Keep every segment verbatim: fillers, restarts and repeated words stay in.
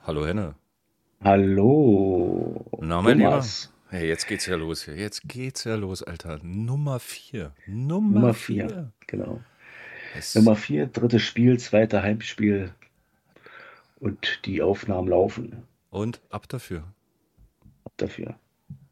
Hallo Henne. Hallo, Na, mein Lieber. Thomas. Hey, jetzt geht's ja los hier. Jetzt geht's ja los, Alter. Nummer vier. Nummer Nummer vier, vier. genau. Es, Nummer vier, drittes Spiel, zweiter Heimspiel und die Aufnahmen laufen. und ab dafür. Ab dafür.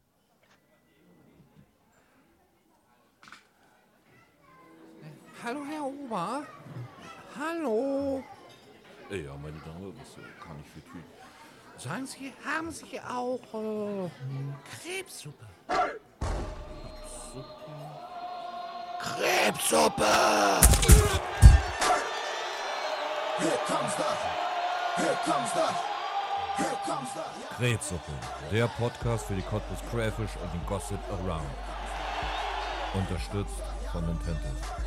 Hallo, Herr Ober. Hallo. Ja, meine Dame, was kann ich für tun? Sagen Sie, haben Sie auch äh, Krebssuppe? Krebssuppe! Here comes the, here comes the, here comes the. Krebssuppe, der Podcast für die Cottbus Crayfish und den Gossip Around. Unterstützt von Nintendo.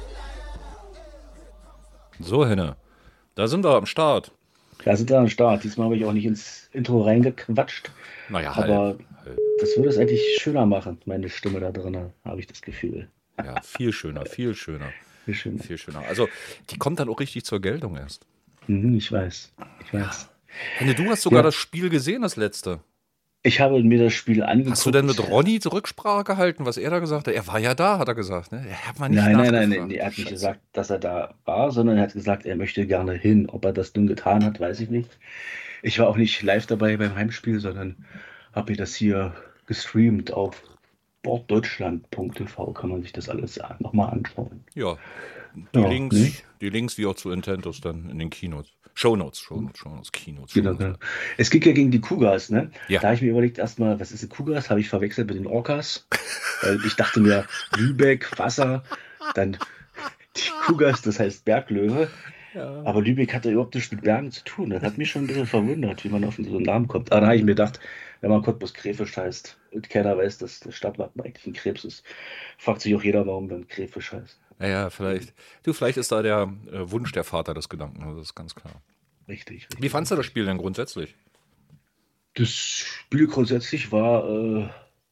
So, Henne. Da sind wir am Start. Da sind wir am Start. Diesmal habe ich auch nicht ins Intro reingequatscht, Naja, aber halb. halb. das würde es eigentlich schöner machen, meine Stimme da drin, habe ich das Gefühl. Ja, viel schöner, viel schöner. Wie schön. Viel schöner. Also, die kommt dann auch richtig zur Geltung erst. Mhm, ich weiß, ich weiß. Henne, du hast sogar Ja. das Spiel gesehen, das letzte. Ich habe mir das Spiel angeguckt. Hast du denn mit Ronny Rücksprache gehalten, was er da gesagt hat? Er war ja da, hat er gesagt. Ne? Er hat mal nicht Nein, nein, nein, nachgefragt. nein, er hat nicht Scheiße. gesagt, dass er da war, sondern er hat gesagt, er möchte gerne hin. Ob er das nun getan hat, weiß ich nicht. Ich war auch nicht live dabei beim Heimspiel, sondern habe mir das hier gestreamt auf sportdeutschland punkt t v. Kann man sich das alles nochmal anschauen. Ja, die, Ja, Links, ne? die Links wie auch zu Intentos dann in den Keynotes. Shownotes, Shownotes, Shownotes, Keynotes. Genau, Shownotes. genau. Es ging ja gegen die Cougars, ne? Ja. Da habe ich mir überlegt, erstmal, was ist ein Cougars? Habe ich verwechselt mit den Orcas. Weil ich dachte mir, Lübeck, Wasser, dann die Cougars, das heißt Berglöwe. Ja. Aber Lübeck hatte überhaupt nichts mit Bergen zu tun. Das hat mich schon ein bisschen verwundert, wie man auf so einen Namen kommt. Aber da habe ich mir gedacht, wenn man Cottbus Crayfish heißt und keiner weiß, dass das Stadtwappen eigentlich ein Krebs ist, fragt sich auch jeder, warum dann Crayfish heißt. Naja, vielleicht. Du, vielleicht ist da der äh, Wunsch der Vater des Gedanken, das ist ganz klar. Richtig, richtig. Wie fandst du das Spiel denn grundsätzlich? Das Spiel grundsätzlich war äh,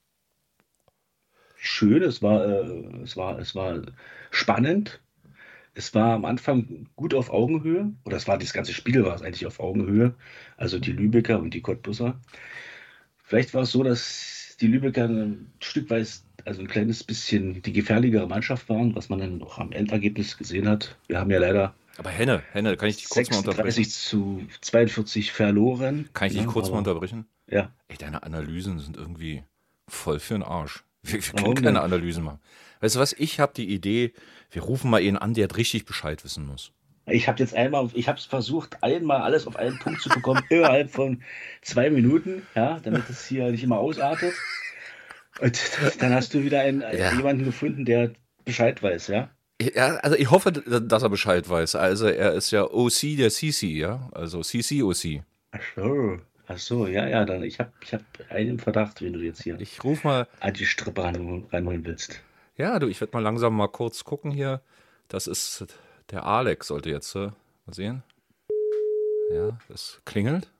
schön, es war, äh, es war, es war spannend. Es war am Anfang gut auf Augenhöhe, oder es war das ganze Spiel war es eigentlich auf Augenhöhe, also die Lübecker und die Cottbusser. Vielleicht war es so, dass die Lübecker ein Stück weit, also ein kleines bisschen die gefährlichere Mannschaft waren, was man dann auch am Endergebnis gesehen hat. Wir haben ja leider Aber Henne, Henne, kann ich dich kurz mal unterbrechen? sechsunddreißig zu zweiundvierzig verloren. Kann ich dich Ja, kurz mal aber- unterbrechen? Ja, Ey, deine Analysen sind irgendwie voll für den Arsch. Wir, wir können Warum keine denn? Analysen machen. Weißt du was? Ich habe die Idee, wir rufen mal ihn an, der richtig Bescheid wissen muss. ich habe jetzt einmal, ich habe es versucht, einmal alles auf einen Punkt zu bekommen, innerhalb von zwei Minuten, ja, damit es hier nicht immer ausartet. Und dann hast du wieder einen, Ja. jemanden gefunden, der Bescheid weiß, ja. Ja, also ich hoffe, dass er Bescheid weiß. Also er ist ja O C der C C, ja? Also C C O C. Ach so, ach so, ja, ja, dann ich habe ich hab einen Verdacht, wenn du jetzt hier Ich ruf mal, an die Strippe ran, reinholen willst. ja, du, ich werde mal langsam mal kurz gucken hier. Das ist der Alex, sollte jetzt, äh, mal sehen. Ja, das klingelt.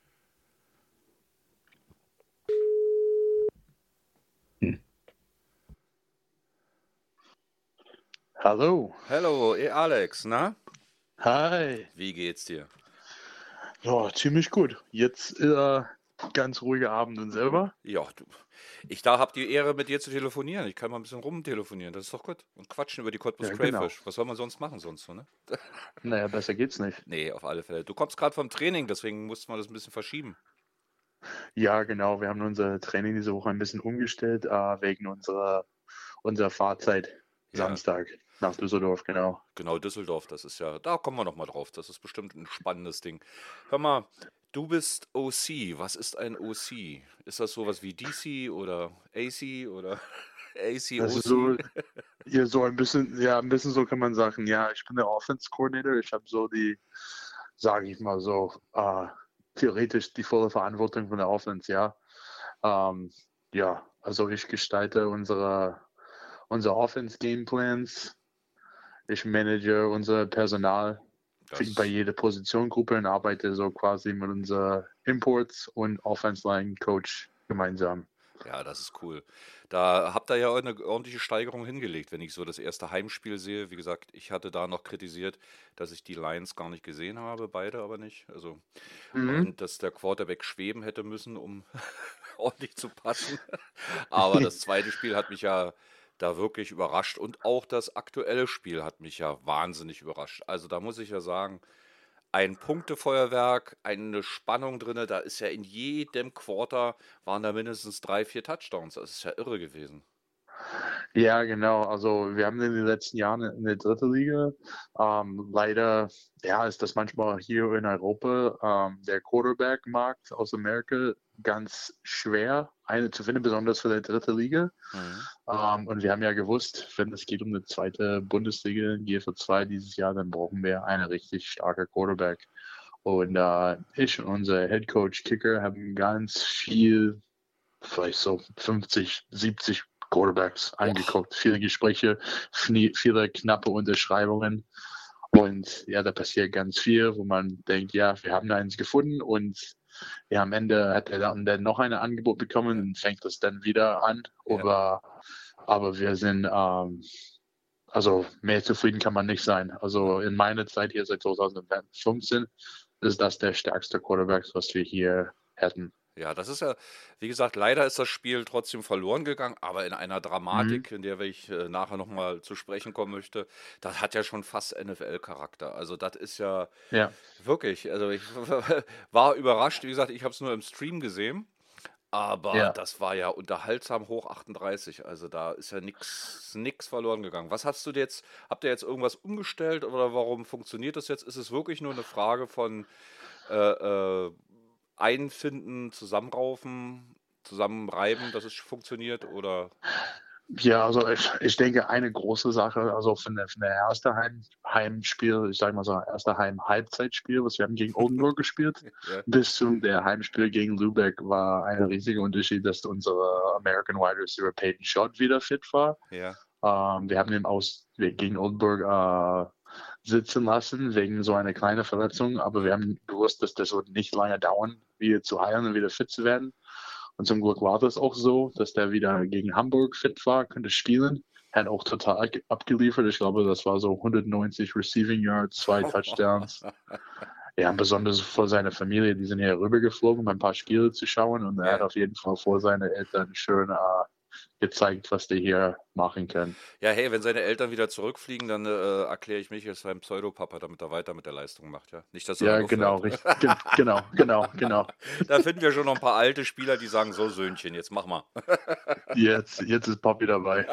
Hallo. Hallo, ey Alex, na? Hi. Wie geht's dir? Ja, ziemlich gut. Jetzt äh, ganz ruhiger Abend und selber. Ja, du. Ich da hab die Ehre, mit dir zu telefonieren. Ich kann mal ein bisschen rumtelefonieren, das ist doch gut. Und quatschen über die Cottbus Ja, Crayfish. genau. Was soll man sonst machen sonst so, ne? Naja, besser geht's nicht. Nee, auf alle Fälle. Du kommst gerade vom Training, deswegen musste man das ein bisschen verschieben. Ja, genau. Wir haben unser Training diese Woche ein bisschen umgestellt, äh, wegen unserer, unserer Fahrzeit Ja. Samstag nach Düsseldorf, genau. Genau, Düsseldorf, das ist ja, da kommen wir noch mal drauf. Das ist bestimmt ein spannendes Ding. Hör mal, du bist O C. Was ist ein O C? Ist das sowas wie D C oder A C oder A C, Das O ist C? so, ja, so ein bisschen, ja, ein bisschen so kann man sagen. Ja, ich bin der Offense Coordinator. Ich habe so die, sage ich mal so, äh, theoretisch die volle Verantwortung von der Offense, ja. Ähm, ja, also ich gestalte unsere, unsere Offense Gameplans. Ich manage unser Personal Das, bei jeder Positionsgruppe und arbeite so quasi mit unserer Imports und Offense Line Coach gemeinsam. Ja, das ist cool. Da habt ihr ja auch eine ordentliche Steigerung hingelegt, wenn ich so das erste Heimspiel sehe. Wie gesagt, ich hatte da noch kritisiert, dass ich die Lions gar nicht gesehen habe, beide aber nicht. Also, Mhm. und dass der Quarterback schweben hätte müssen, um ordentlich zu passen. Aber das zweite Spiel hat mich ja da wirklich überrascht und auch das aktuelle Spiel hat mich ja wahnsinnig überrascht. Also da muss ich ja sagen, ein Punktefeuerwerk, eine Spannung drinne, da ist ja in jedem Quarter waren da mindestens drei, vier Touchdowns. Das ist ja irre gewesen. Ja, genau. Also wir haben in den letzten Jahren in der dritten Liga, ähm, leider, ja, ist das manchmal hier in Europa, ähm, der Quarterback-Markt aus Amerika ganz schwer, eine zu finden, besonders für die dritte Liga. Mhm. Ähm, und wir haben ja gewusst, wenn es geht um eine zweite Bundesliga, G F L zwei dieses Jahr, dann brauchen wir einen richtig starken Quarterback. Und äh, ich und unser Head Coach Kicker haben ganz viel, vielleicht so fünfzig, siebzig Quarterbacks Boah. angeguckt, viele Gespräche, fnie- viele knappe Unterschreibungen. Und ja, da passiert ganz viel, wo man denkt, ja, wir haben da eins gefunden und ja, am Ende hat er dann dann noch ein Angebot bekommen Ja, und fängt das dann wieder an. ja, Aber, aber wir sind, ähm, also mehr zufrieden kann man nicht sein. ja. Also in meiner Zeit hier seit zwanzig fünfzehn ist das der stärkste Quarterback, was wir hier hätten. Ja, das ist ja, wie gesagt, leider ist das Spiel trotzdem verloren gegangen, aber in einer Mhm. Dramatik, in der ich äh, nachher nochmal zu sprechen kommen möchte, das hat ja schon fast N F L-Charakter. Also das ist ja Ja, wirklich, also ich war überrascht, wie gesagt, ich habe es nur im Stream gesehen, aber ja. das war ja unterhaltsam hoch achtunddreißig, also da ist ja nix, nix verloren gegangen. Was hast du jetzt, habt ihr jetzt irgendwas umgestellt oder warum funktioniert das jetzt? Ist es wirklich nur eine Frage von äh, äh, einfinden, zusammenraufen, zusammenreiben, dass es funktioniert oder Ja, also ich, ich denke, eine große Sache, also von der, von der erste Heim, Heimspiel, ich sage mal so, erste Heim-Halbzeitspiel, was wir haben gegen Oldenburg gespielt, ja, bis zum der Heimspiel gegen Lübeck war ein riesiger Unterschied, dass unsere American Wide Receiver Peyton Schott wieder fit war. ja, Ähm, wir haben ihn aus, gegen Oldenburg äh, sitzen lassen wegen so einer kleinen Verletzung, aber wir haben gewusst, dass das wird nicht lange dauern, wieder zu heilen und wieder fit zu werden. Und zum Glück war das auch so, dass der wieder gegen Hamburg fit war, könnte spielen. Hat auch total abgeliefert. Ich glaube, das war so hundertneunzig Receiving Yards, zwei Touchdowns. Ja, besonders vor seiner Familie, die sind hier rübergeflogen, um ein paar Spiele zu schauen. Und er hat ja. auf jeden Fall vor seinen Eltern schön äh, gezeigt, was die hier machen können. Ja, hey, wenn seine Eltern wieder zurückfliegen, dann äh, erkläre ich mich als sein Pseudopapa, damit er weiter mit der Leistung macht, ja. Nicht, dass er Ja, dann genau, aufhört. richtig. Ge genau, genau, genau. Da finden wir schon noch ein paar alte Spieler, die sagen, so Söhnchen, jetzt mach mal. Jetzt, jetzt ist Papi dabei.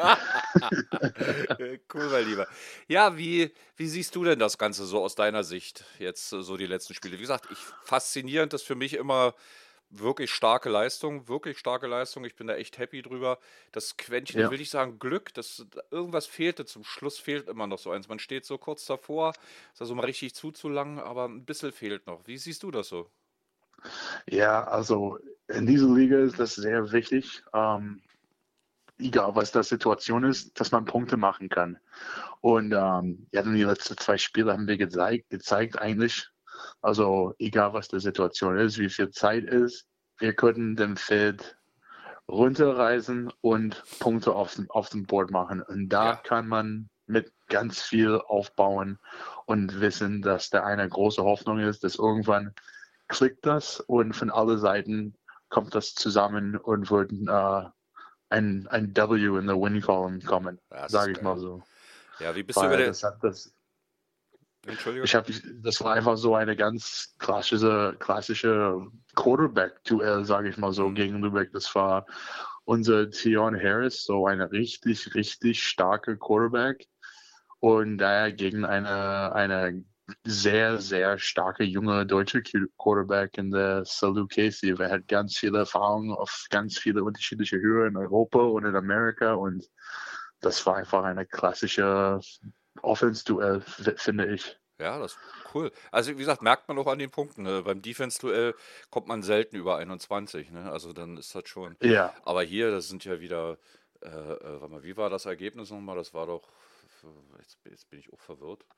Cool, mein Lieber. Ja, wie, wie siehst du denn das Ganze so aus deiner Sicht, jetzt äh, so die letzten Spiele? Wie gesagt, ich faszinierend ist für mich immer wirklich starke Leistung, wirklich starke Leistung. Ich bin da echt happy drüber. Das Quäntchen, ich Ja. will nicht sagen Glück, das, irgendwas fehlte, zum Schluss fehlt immer noch so eins. Man steht so kurz davor, ist also mal richtig zuzulangen, aber ein bisschen fehlt noch. Wie siehst du das so? Ja, also in dieser Liga ist das sehr wichtig. Ähm, egal was das Situation ist, dass man Punkte machen kann. Und ähm, ja, in die letzten zwei Spiele haben wir gezeigt, gezeigt eigentlich, also egal was die Situation ist, wie viel Zeit ist, wir könnten dem Feld runterreisen und Punkte auf, dem- auf dem Board machen. Und da Ja, kann man mit ganz viel aufbauen und wissen, dass da eine große Hoffnung ist, dass irgendwann klickt das und von allen Seiten kommt das zusammen und wird äh, ein, ein W in der Win Column kommen, das ist sage ich mal geil. so. Ja, wie bist du über Weil den. das hat das, Entschuldige? ich habe, das war einfach so eine ganz klassische, klassische Quarterback-Duell, sage ich mal so, Hm. gegen Lübeck. Das war unser Theon Harris, so eine richtig, richtig starke Quarterback. Und daher gegen eine, eine sehr, sehr starke junge deutsche Q- Quarterback in der Salou Casey. Er hat ganz viele Erfahrungen auf ganz viele unterschiedliche Höhe in Europa und in Amerika. Und das war einfach eine klassische Offense-Duell, f- finde ich. Ja, das ist cool. Also, wie gesagt, merkt man auch an den Punkten. Ne? Beim Defense-Duell kommt man selten über einundzwanzig. Ne? Also, dann ist das schon. Ja, Aber hier, das sind ja wieder. Äh, äh, warte mal, wie war das Ergebnis nochmal? Das war doch. Jetzt, jetzt bin ich auch verwirrt.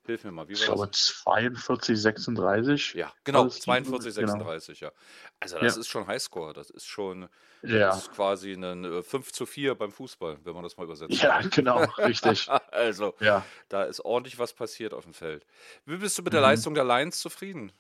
Hilf mir mal, wie Ich war glaube das? zweiundvierzig, sechsunddreißig. Ja, genau, Alles- zweiundvierzig, genau. sechsunddreißig, ja. Also das Ja. ist schon Highscore, das ist schon, das Ja. ist quasi ein äh, fünf zu vier beim Fußball, wenn man das mal übersetzt. Ja, genau, richtig. Also, Ja. da ist ordentlich was passiert auf dem Feld. Wie bist du mit der Mhm. Leistung der Lions zufrieden?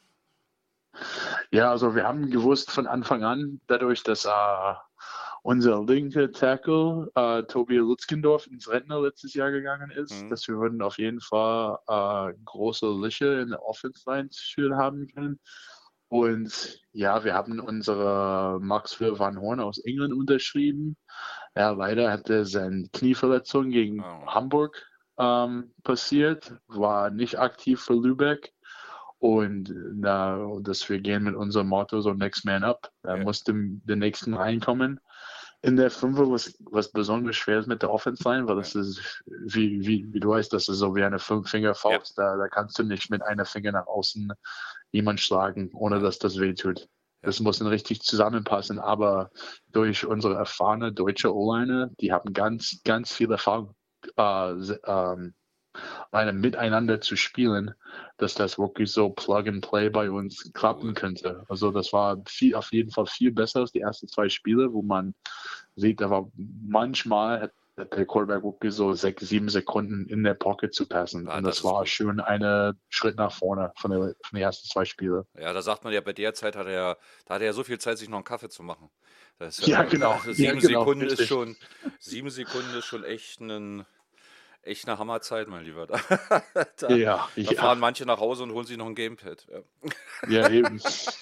Ja, also wir haben gewusst von Anfang an, dadurch, dass äh, unser linker Tackle äh, Tobi Lutzkendorf ins Rentner letztes Jahr gegangen ist, Mhm. dass wir würden auf jeden Fall äh, große Löcher in der Offense Line für haben können. Und ja, wir haben unsere Max van Horn aus England unterschrieben. Ja, leider hatte seine Knieverletzung gegen Oh. Hamburg ähm, passiert, war nicht aktiv für Lübeck. Und na, dass wir gehen mit unserem Motto so Next Man Up. Da Ja. musste der nächsten reinkommen. In der Fünfer, was, was besonders schwer ist mit der Offense Line, weil das ist, wie, wie, wie du weißt, das ist so wie eine Fünf-Finger-Faust. Da, da kannst du nicht mit einer Finger nach außen jemand schlagen, ohne Ja. dass das wehtut. Das muss dann richtig zusammenpassen, aber durch unsere erfahrene deutsche O-Line, die haben ganz, ganz viel Erfahrung, äh, se- ähm, eine miteinander zu spielen, dass das wirklich so Plug and Play bei uns klappen Cool. könnte. Also das war viel, auf jeden Fall viel besser als die ersten zwei Spiele, wo man sieht, da war manchmal hat der Quarterback wirklich so sechs, sieben Sekunden in der Pocket zu passen. Ja, Und das das ist war gut. schon ein Schritt nach vorne von, der, von den ersten zwei Spielen. Ja, da sagt man ja, bei der Zeit hat er ja, da hat er ja so viel Zeit, sich noch einen Kaffee zu machen. Das ist Ja, genau. Also Ja, sieben genau, Sekunden ist richtig. schon, sieben Sekunden ist schon echt ein, echt eine Hammerzeit, mein Lieber. Da, da, Ja, da ja, fahren manche nach Hause und holen sich noch ein Gamepad. Ja. ja, eben.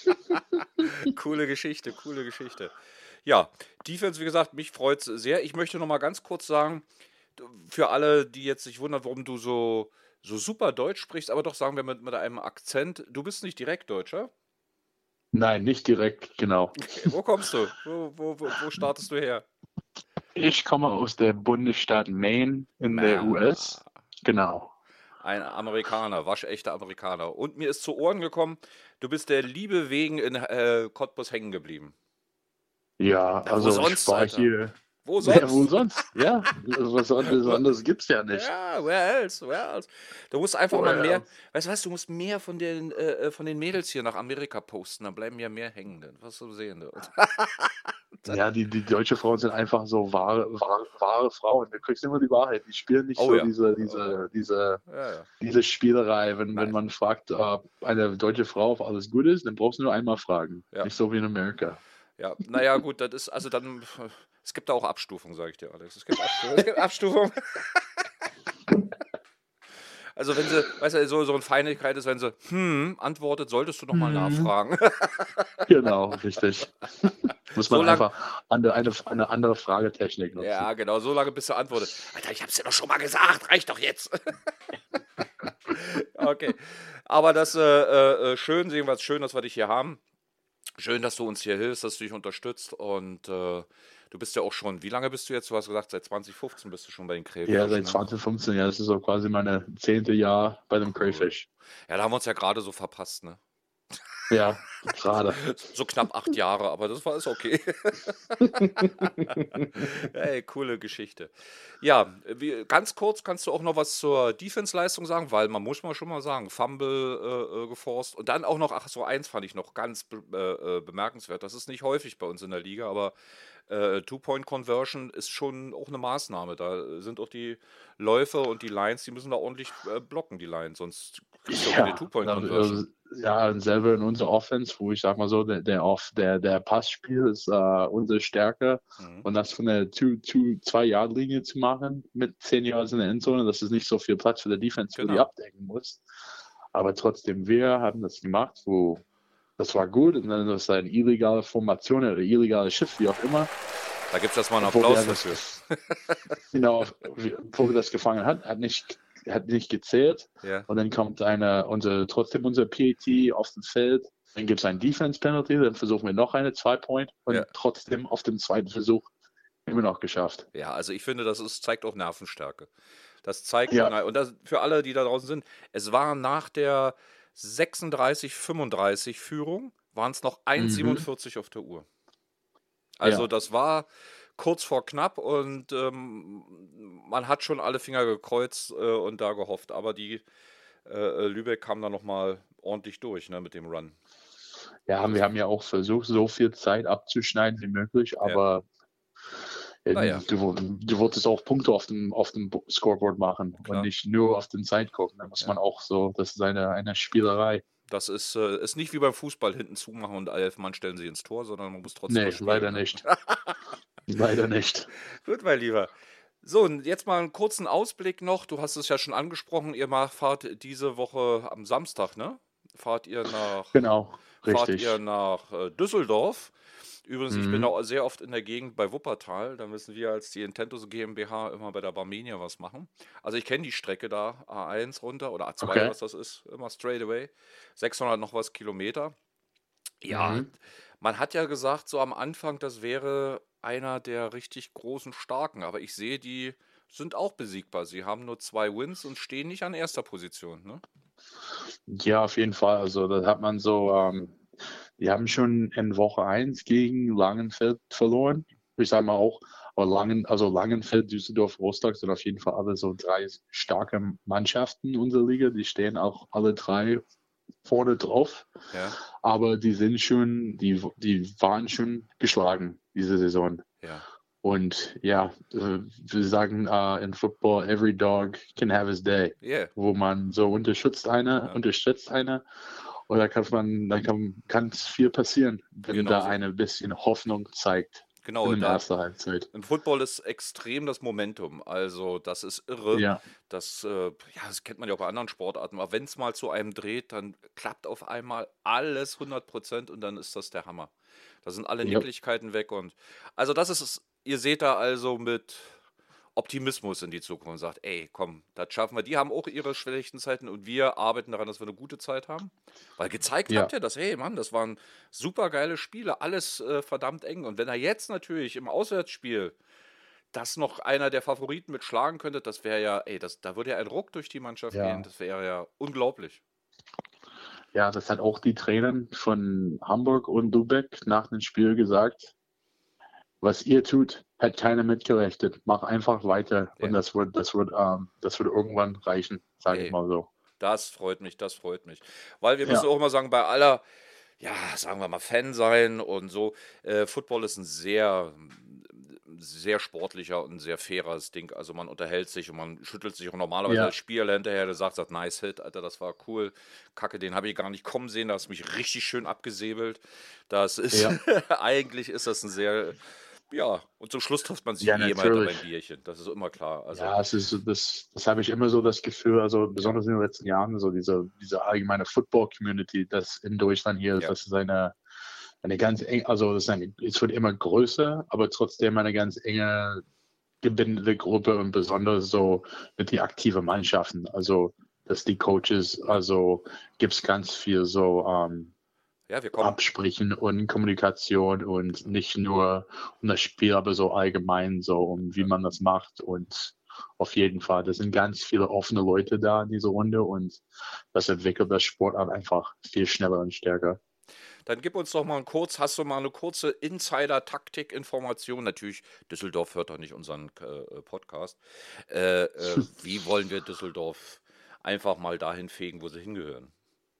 Coole Geschichte, coole Geschichte. Ja, Defense, wie gesagt, mich freut es sehr. Ich möchte noch mal ganz kurz sagen, für alle, die jetzt sich wundern, warum du so, so super Deutsch sprichst, aber doch sagen wir mit, mit einem Akzent, du bist nicht direkt Deutscher. Nein, nicht direkt, genau. Okay, wo kommst du? Wo, wo, wo, wo startest du her? Ich komme aus der Bundesstaat Maine in der U S. Genau. Ein Amerikaner, waschechter Amerikaner. Und mir ist zu Ohren gekommen, du bist der Liebe wegen in äh, Cottbus hängen geblieben. Ja, Na, wo also sonst, ich war Alter? hier. Wo Ja, wo sonst? sonst? Ja, was anderes, anderes gibt's ja nicht. Ja, where else, where else? Du musst einfach Where mal mehr, else? weißt du was, du musst mehr von den, äh, von den Mädels hier nach Amerika posten, dann bleiben ja mehr hängen, dann wirst du sehen. Du. Ja, die, die deutsche Frauen sind einfach so wahre, wahre, wahre Frauen. Du kriegst immer die Wahrheit. Die spielen nicht Oh so ja. diese, diese, diese, Ja, ja. diese Spielerei. Wenn, Nein. wenn man fragt, ob eine deutsche Frau, ob alles gut ist, dann brauchst du nur einmal fragen. Ja. Nicht so wie in Amerika. Ja, naja, gut, das ist, also dann, es gibt da auch Abstufungen, sage ich dir, Alex. Es gibt Abstufungen. Es gibt Abstufungen. Also wenn sie, weißt du, so, so eine Feinigkeit ist, wenn sie hm antwortet, solltest du nochmal Hm. nachfragen. Genau, richtig. Muss man So lang- einfach eine, eine, eine andere Fragetechnik nutzen. Ja, genau, so lange bis du antwortet. Alter, ich hab's dir doch schon mal gesagt, reicht doch jetzt. Okay, aber das äh, äh, schön, sehen wir es schön, dass wir dich hier haben. Schön, dass du uns hier hilfst, dass du dich unterstützt und äh, du bist ja auch schon, wie lange bist du jetzt? Du hast gesagt, seit zwanzig fünfzehn bist du schon bei den Krebs. Ja, seit zwanzig fünfzehn, ja, das ist so quasi meine zehnte Jahr bei dem Crayfish. Ja, da haben wir uns ja gerade so verpasst, ne? Ja, gerade. So knapp acht Jahre, aber das war ist okay. Ey, coole Geschichte. Ja, wie, ganz kurz kannst du auch noch was zur Defense-Leistung sagen, weil man muss mal schon mal sagen, Fumble äh, äh, geforst und dann auch noch, ach so, eins fand ich noch ganz be äh, äh, bemerkenswert. Das ist nicht häufig bei uns in der Liga, aber äh, Two-Point-Conversion ist schon auch eine Maßnahme. Da sind auch die Läufer und die Lines, die müssen da ordentlich äh, blocken, die Lines, sonst kriegst du auch eine Two-Point-Conversion. also, ja, selber in unserer Offense, wo ich sag mal so, der, der, Off, der, der Passspiel ist äh, unsere Stärke. Mhm. Und das von der zwei-Yard-Linie zu machen mit zehn Yards in der Endzone, das ist nicht so viel Platz für die Defense, wo die Genau. abdecken muss. Aber trotzdem, wir haben das gemacht, wo das war gut. Und dann ist das eine illegale Formation oder illegale Schiff, wie auch immer. Da gibt es erstmal einen Wo Applaus wir dafür. das, genau, wie- wo wir das gefangen hat, hat nicht, hat nicht gezählt. Ja. Und dann kommt eine, unser, trotzdem unser P A T auf dem Feld. Dann gibt es ein Defense-Penalty, dann versuchen wir noch eine Zwei-Point und Ja. trotzdem auf dem zweiten Versuch immer noch geschafft. Ja, also ich finde, das ist, zeigt auch Nervenstärke. Das zeigt, Ja. und das, für alle, die da draußen sind, es war nach der sechsunddreißig fünfunddreißig Führung, waren es noch eins siebenundvierzig auf der Uhr. Also Ja. das war kurz vor knapp und ähm, man hat schon alle Finger gekreuzt äh, und da gehofft, aber die äh, Lübeck kam da nochmal ordentlich durch, ne, mit dem Run. Ja, wir haben ja auch versucht, so viel Zeit abzuschneiden wie möglich, Ja. aber äh, Naja. du, du wolltest auch Punkte auf dem, auf dem Bo- Scoreboard machen Klar. und nicht nur auf den Zeit gucken. Da muss Ja. man auch so, das ist eine, eine Spielerei. Das ist, äh, ist nicht wie beim Fußball hinten zumachen und elf Mann stellen sie ins Tor, sondern man muss trotzdem Nee, was spielen, leider ne? nicht. Leider nicht. Gut, mein Lieber. So, und jetzt mal einen kurzen Ausblick noch. Du hast es ja schon angesprochen, ihr macht, fahrt diese Woche am Samstag, ne? Fahrt ihr nach, Genau, fahrt richtig. ihr nach äh, Düsseldorf. Übrigens, ich bin Mhm. auch sehr oft in der Gegend bei Wuppertal. Da müssen wir als die Intentus GmbH immer bei der Barmenia was machen. Also ich kenne die Strecke da, A eins runter oder A zwei, Okay. was das ist, immer straight away. sechshundert noch was Kilometer. Ja, Mhm. man hat ja gesagt, so am Anfang, das wäre einer der richtig großen Starken. Aber ich sehe, die sind auch besiegbar. Sie haben nur zwei Wins und stehen nicht an erster Position, ne? Ja, auf jeden Fall. Also da hat man so, ähm, die haben schon in Woche eins gegen Langenfeld verloren. Ich sage mal auch, aber Langen, also Langenfeld, Düsseldorf, Rostock sind auf jeden Fall alle so drei starke Mannschaften in unserer Liga. Die stehen auch alle drei vorne drauf. Ja, Aber die sind schon, die, die waren schon geschlagen diese Saison. ja, Und ja, äh, wir sagen äh, in Football, every dog can have his day, yeah. wo man so unterstützt einer, Ja. unterstützt einer. Und da kann man, da kann ganz viel passieren, wenn Genau da so. eine bisschen Hoffnung zeigt Genau, in der da, ersten Halbzeit. im Football ist extrem das Momentum. Also, das ist irre. Ja, Das, äh, ja, das kennt man ja auch bei anderen Sportarten. Aber wenn es mal zu einem dreht, dann klappt auf einmal alles hundert Prozent und dann ist das der Hammer. Da sind alle ja, Nicklichkeiten weg. Und also, das ist es. Ihr seht da also mit Optimismus in die Zukunft und sagt, ey, komm, das schaffen wir. Die haben auch ihre schlechten Zeiten und wir arbeiten daran, dass wir eine gute Zeit haben. Weil gezeigt ja, habt ihr das, hey Mann, das waren super geile Spiele, alles äh, verdammt eng. Und wenn er jetzt natürlich im Auswärtsspiel das noch einer der Favoriten mit schlagen könnte, das wäre ja, ey, das, da würde ja ein Ruck durch die Mannschaft ja. gehen. Das wäre ja unglaublich. Ja, das hat auch die Trainer von Hamburg und Lübeck nach dem Spiel gesagt. Was ihr tut, hat keiner mitgerechnet. Mach einfach weiter Ja. und das wird, das wird, ähm, das wird irgendwann reichen, sage Ey. ich mal so. Das freut mich, das freut mich. Weil wir müssen Ja. auch immer sagen, bei aller, ja, sagen wir mal, Fan sein und so, äh, Football ist ein sehr, sehr sportlicher und sehr faires Ding. Also man unterhält sich und man schüttelt sich auch normalerweise Ja. als Spieler hinterher, der sagt, sagt, nice Hit, Alter, das war cool. Kacke, den habe ich gar nicht kommen sehen, da hast du mich richtig schön abgesäbelt. Das ist, Ja. eigentlich ist das ein sehr, ja, und zum Schluss trifft man sich Ja, eh mal hinter natürlich. beim Bierchen. Das ist immer klar. Also, Ja, es ist so das, das habe ich immer so das Gefühl, also besonders in den letzten Jahren, so diese, diese allgemeine Football-Community, das in Deutschland hier ist, Ja. das ist eine, eine ganz eng, also das ist eine, es wird immer größer, aber trotzdem eine ganz enge, gebindete Gruppe und besonders so mit die aktiven Mannschaften, also dass die Coaches, also gibt es ganz viel so ähm, ja, wir kommen. Absprechen und Kommunikation und nicht nur um das Spiel, aber so allgemein so um wie man das macht und auf jeden Fall, da sind ganz viele offene Leute da in dieser Runde und das entwickelt das Sportart einfach viel schneller und stärker. Dann gib uns doch mal ein kurz, hast du mal eine kurze Insider-Taktik-Information? Natürlich, Düsseldorf hört doch nicht unseren äh, Podcast. Äh, äh, wie wollen wir Düsseldorf einfach mal dahin fegen, wo sie hingehören?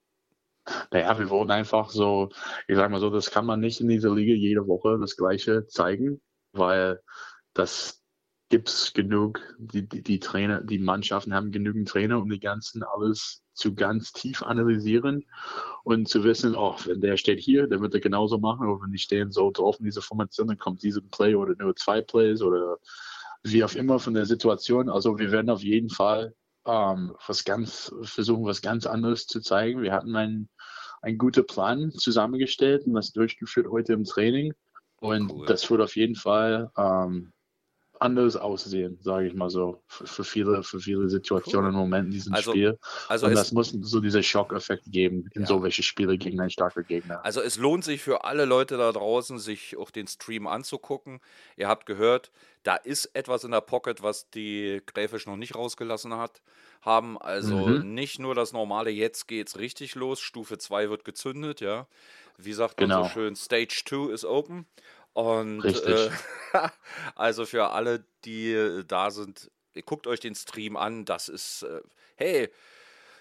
Naja, wir wurden einfach so, ich sag mal so, das kann man nicht in dieser Liga jede Woche das Gleiche zeigen, weil das gibt's genug, die, die, die Trainer, die Mannschaften haben genügend Trainer, um die ganzen alles zu ganz tief analysieren und zu wissen, oh, wenn der steht hier, dann wird er genauso machen, oder wenn die stehen so drauf in dieser Formation, dann kommt diese Play oder nur zwei Plays oder wie auch immer von der Situation. Also wir werden auf jeden Fall ähm, was ganz, versuchen, was ganz anderes zu zeigen. Wir hatten einen, einen guten Plan zusammengestellt und das durchgeführt heute im Training. Und Cool. das wird auf jeden Fall ähm, anders aussehen, sage ich mal so, für, für viele, für viele Situationen Cool. im Moment in diesem Also- Spiel. Also und es, das muss so dieser Schockeffekt geben in Ja. so welche Spiele gegen einen starken Gegner. also es lohnt sich für alle Leute da draußen, sich auch den Stream anzugucken. Ihr habt gehört, da ist etwas in der Pocket, was die Gräfisch noch nicht rausgelassen hat, haben. Also Mhm. nicht nur das normale, jetzt geht's richtig los, Stufe zwei wird gezündet, ja. Wie sagt man Genau. so schön, Stage zwei is open. Und Richtig. äh, also für alle, die äh, da sind, ihr guckt euch den Stream an, das ist, äh, hey,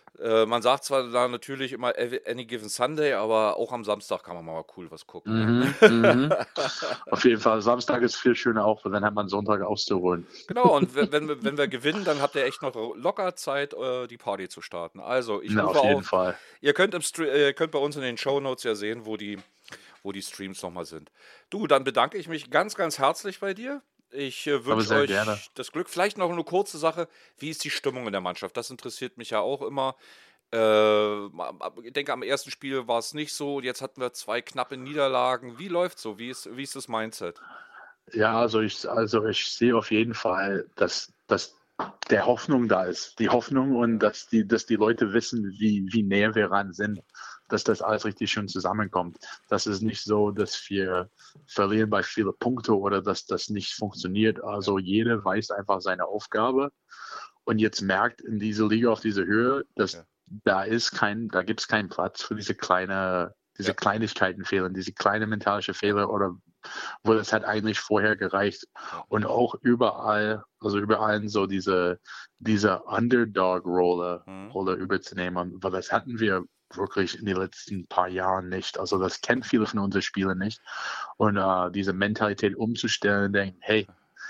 Äh, man sagt zwar da natürlich immer every- Any Given Sunday, aber auch am Samstag kann man mal cool was gucken. Ne? Mhm, mhm. Auf jeden Fall, Samstag ist viel schöner auch, weil dann hat man Sonntag auszuholen. Genau, und wenn, wenn, wir, wenn wir gewinnen, dann habt ihr echt noch locker Zeit, äh, die Party zu starten. Also, ich Na, rufe auf jeden auf. Fall. Ihr könnt, im Stre äh, könnt bei uns in den Shownotes ja sehen, wo die, wo die Streams nochmal sind. Du, dann bedanke ich mich ganz, ganz herzlich bei dir. Ich äh, Aber wünsche sehr euch gerne. das Glück. Vielleicht noch eine kurze Sache. Wie ist die Stimmung in der Mannschaft? Das interessiert mich ja auch immer. Äh, ich denke, am ersten Spiel war es nicht so. Jetzt hatten wir zwei knappe Niederlagen. Wie läuft so? Wie ist, wie ist das Mindset? Ja, also ich, also ich sehe auf jeden Fall, dass, dass der Hoffnung da ist. Die Hoffnung und dass die, dass die Leute wissen, wie, wie näher wir ran sind, dass das alles richtig schön zusammenkommt. Das ist nicht so, dass wir verlieren bei vielen Punkten oder dass das nicht funktioniert. Also jeder weiß einfach seine Aufgabe und jetzt merkt in dieser Liga auf dieser Höhe, dass Ja. da ist kein, da gibt es keinen Platz für diese kleine, diese Ja. Kleinigkeiten fehlen, diese kleine mentalische Fehler oder wo das hat eigentlich vorher gereicht. Und auch überall, also überall so diese, diese Underdog-Rolle Mhm. Rolle überzunehmen, weil das hatten wir wirklich in den letzten paar Jahren nicht. Also das kennen viele von unseren Spielern nicht. Und äh, diese Mentalität umzustellen, denken, hey,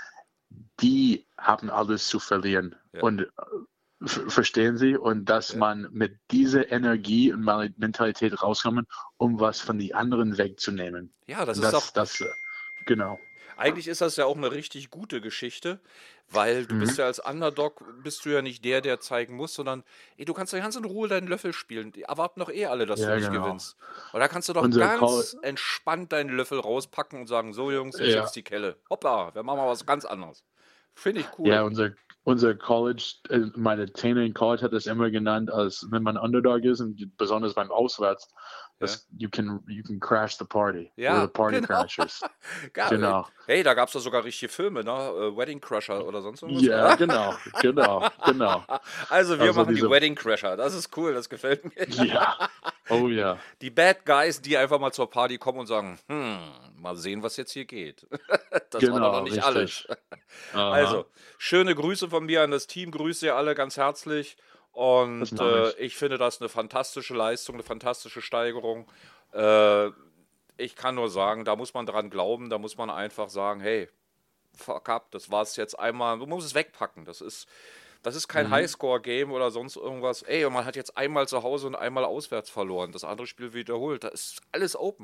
die haben alles zu verlieren. Ja. Und äh, f- verstehen Sie? Und dass Ja. man mit dieser Energie und Mal- Mentalität rauskommen, um was von den anderen wegzunehmen. Ja, das Und ist das, doch. das, äh, genau. Eigentlich ist das ja auch eine richtig gute Geschichte, weil du bist Mhm. ja als Underdog, bist du ja nicht der, der zeigen muss, sondern ey, du kannst ja ganz in Ruhe deinen Löffel spielen. Die erwarten doch eh alle, dass du Ja, nicht genau. gewinnst. Weil da kannst du doch Unser ganz Call, entspannt deinen Löffel rauspacken und sagen, so Jungs, jetzt ja, gibt's die Kelle. Hoppla, wir machen mal was ganz anderes. Finde ich ja, cool. unser, unser College, äh, meine Trainer in College hat das immer genannt, als wenn man Underdog ist und besonders beim Auswärts, Ja, das, you can, you can crash the party. We're the ja party genau. crashers. Geil. Genau. Hey, da gab es doch sogar richtige Filme, ne? Äh, Wedding Crasher oder sonst irgendwas. Ja, genau, genau, genau. Also wir Also machen die diese, Wedding Crasher. Das ist cool, das gefällt mir. ja, oh ja, Die Bad Guys, die einfach mal zur Party kommen und sagen, hm, mal sehen, was jetzt hier geht. Das war doch noch genau, nicht alles. richtig. Aha, Also, schöne Grüße von mir an das Team, grüße ihr alle ganz herzlich. das Und mache äh, ich. ich finde das eine fantastische Leistung, eine fantastische Steigerung. Äh, ich kann nur sagen, da muss man dran glauben, da muss man einfach sagen, hey, fuck up, das war es jetzt einmal, du musst es wegpacken. Das ist, das ist kein Mhm. Highscore-Game oder sonst irgendwas. Ey, und man hat jetzt einmal zu Hause und einmal auswärts verloren. Das andere Spiel wiederholt. Da ist alles open.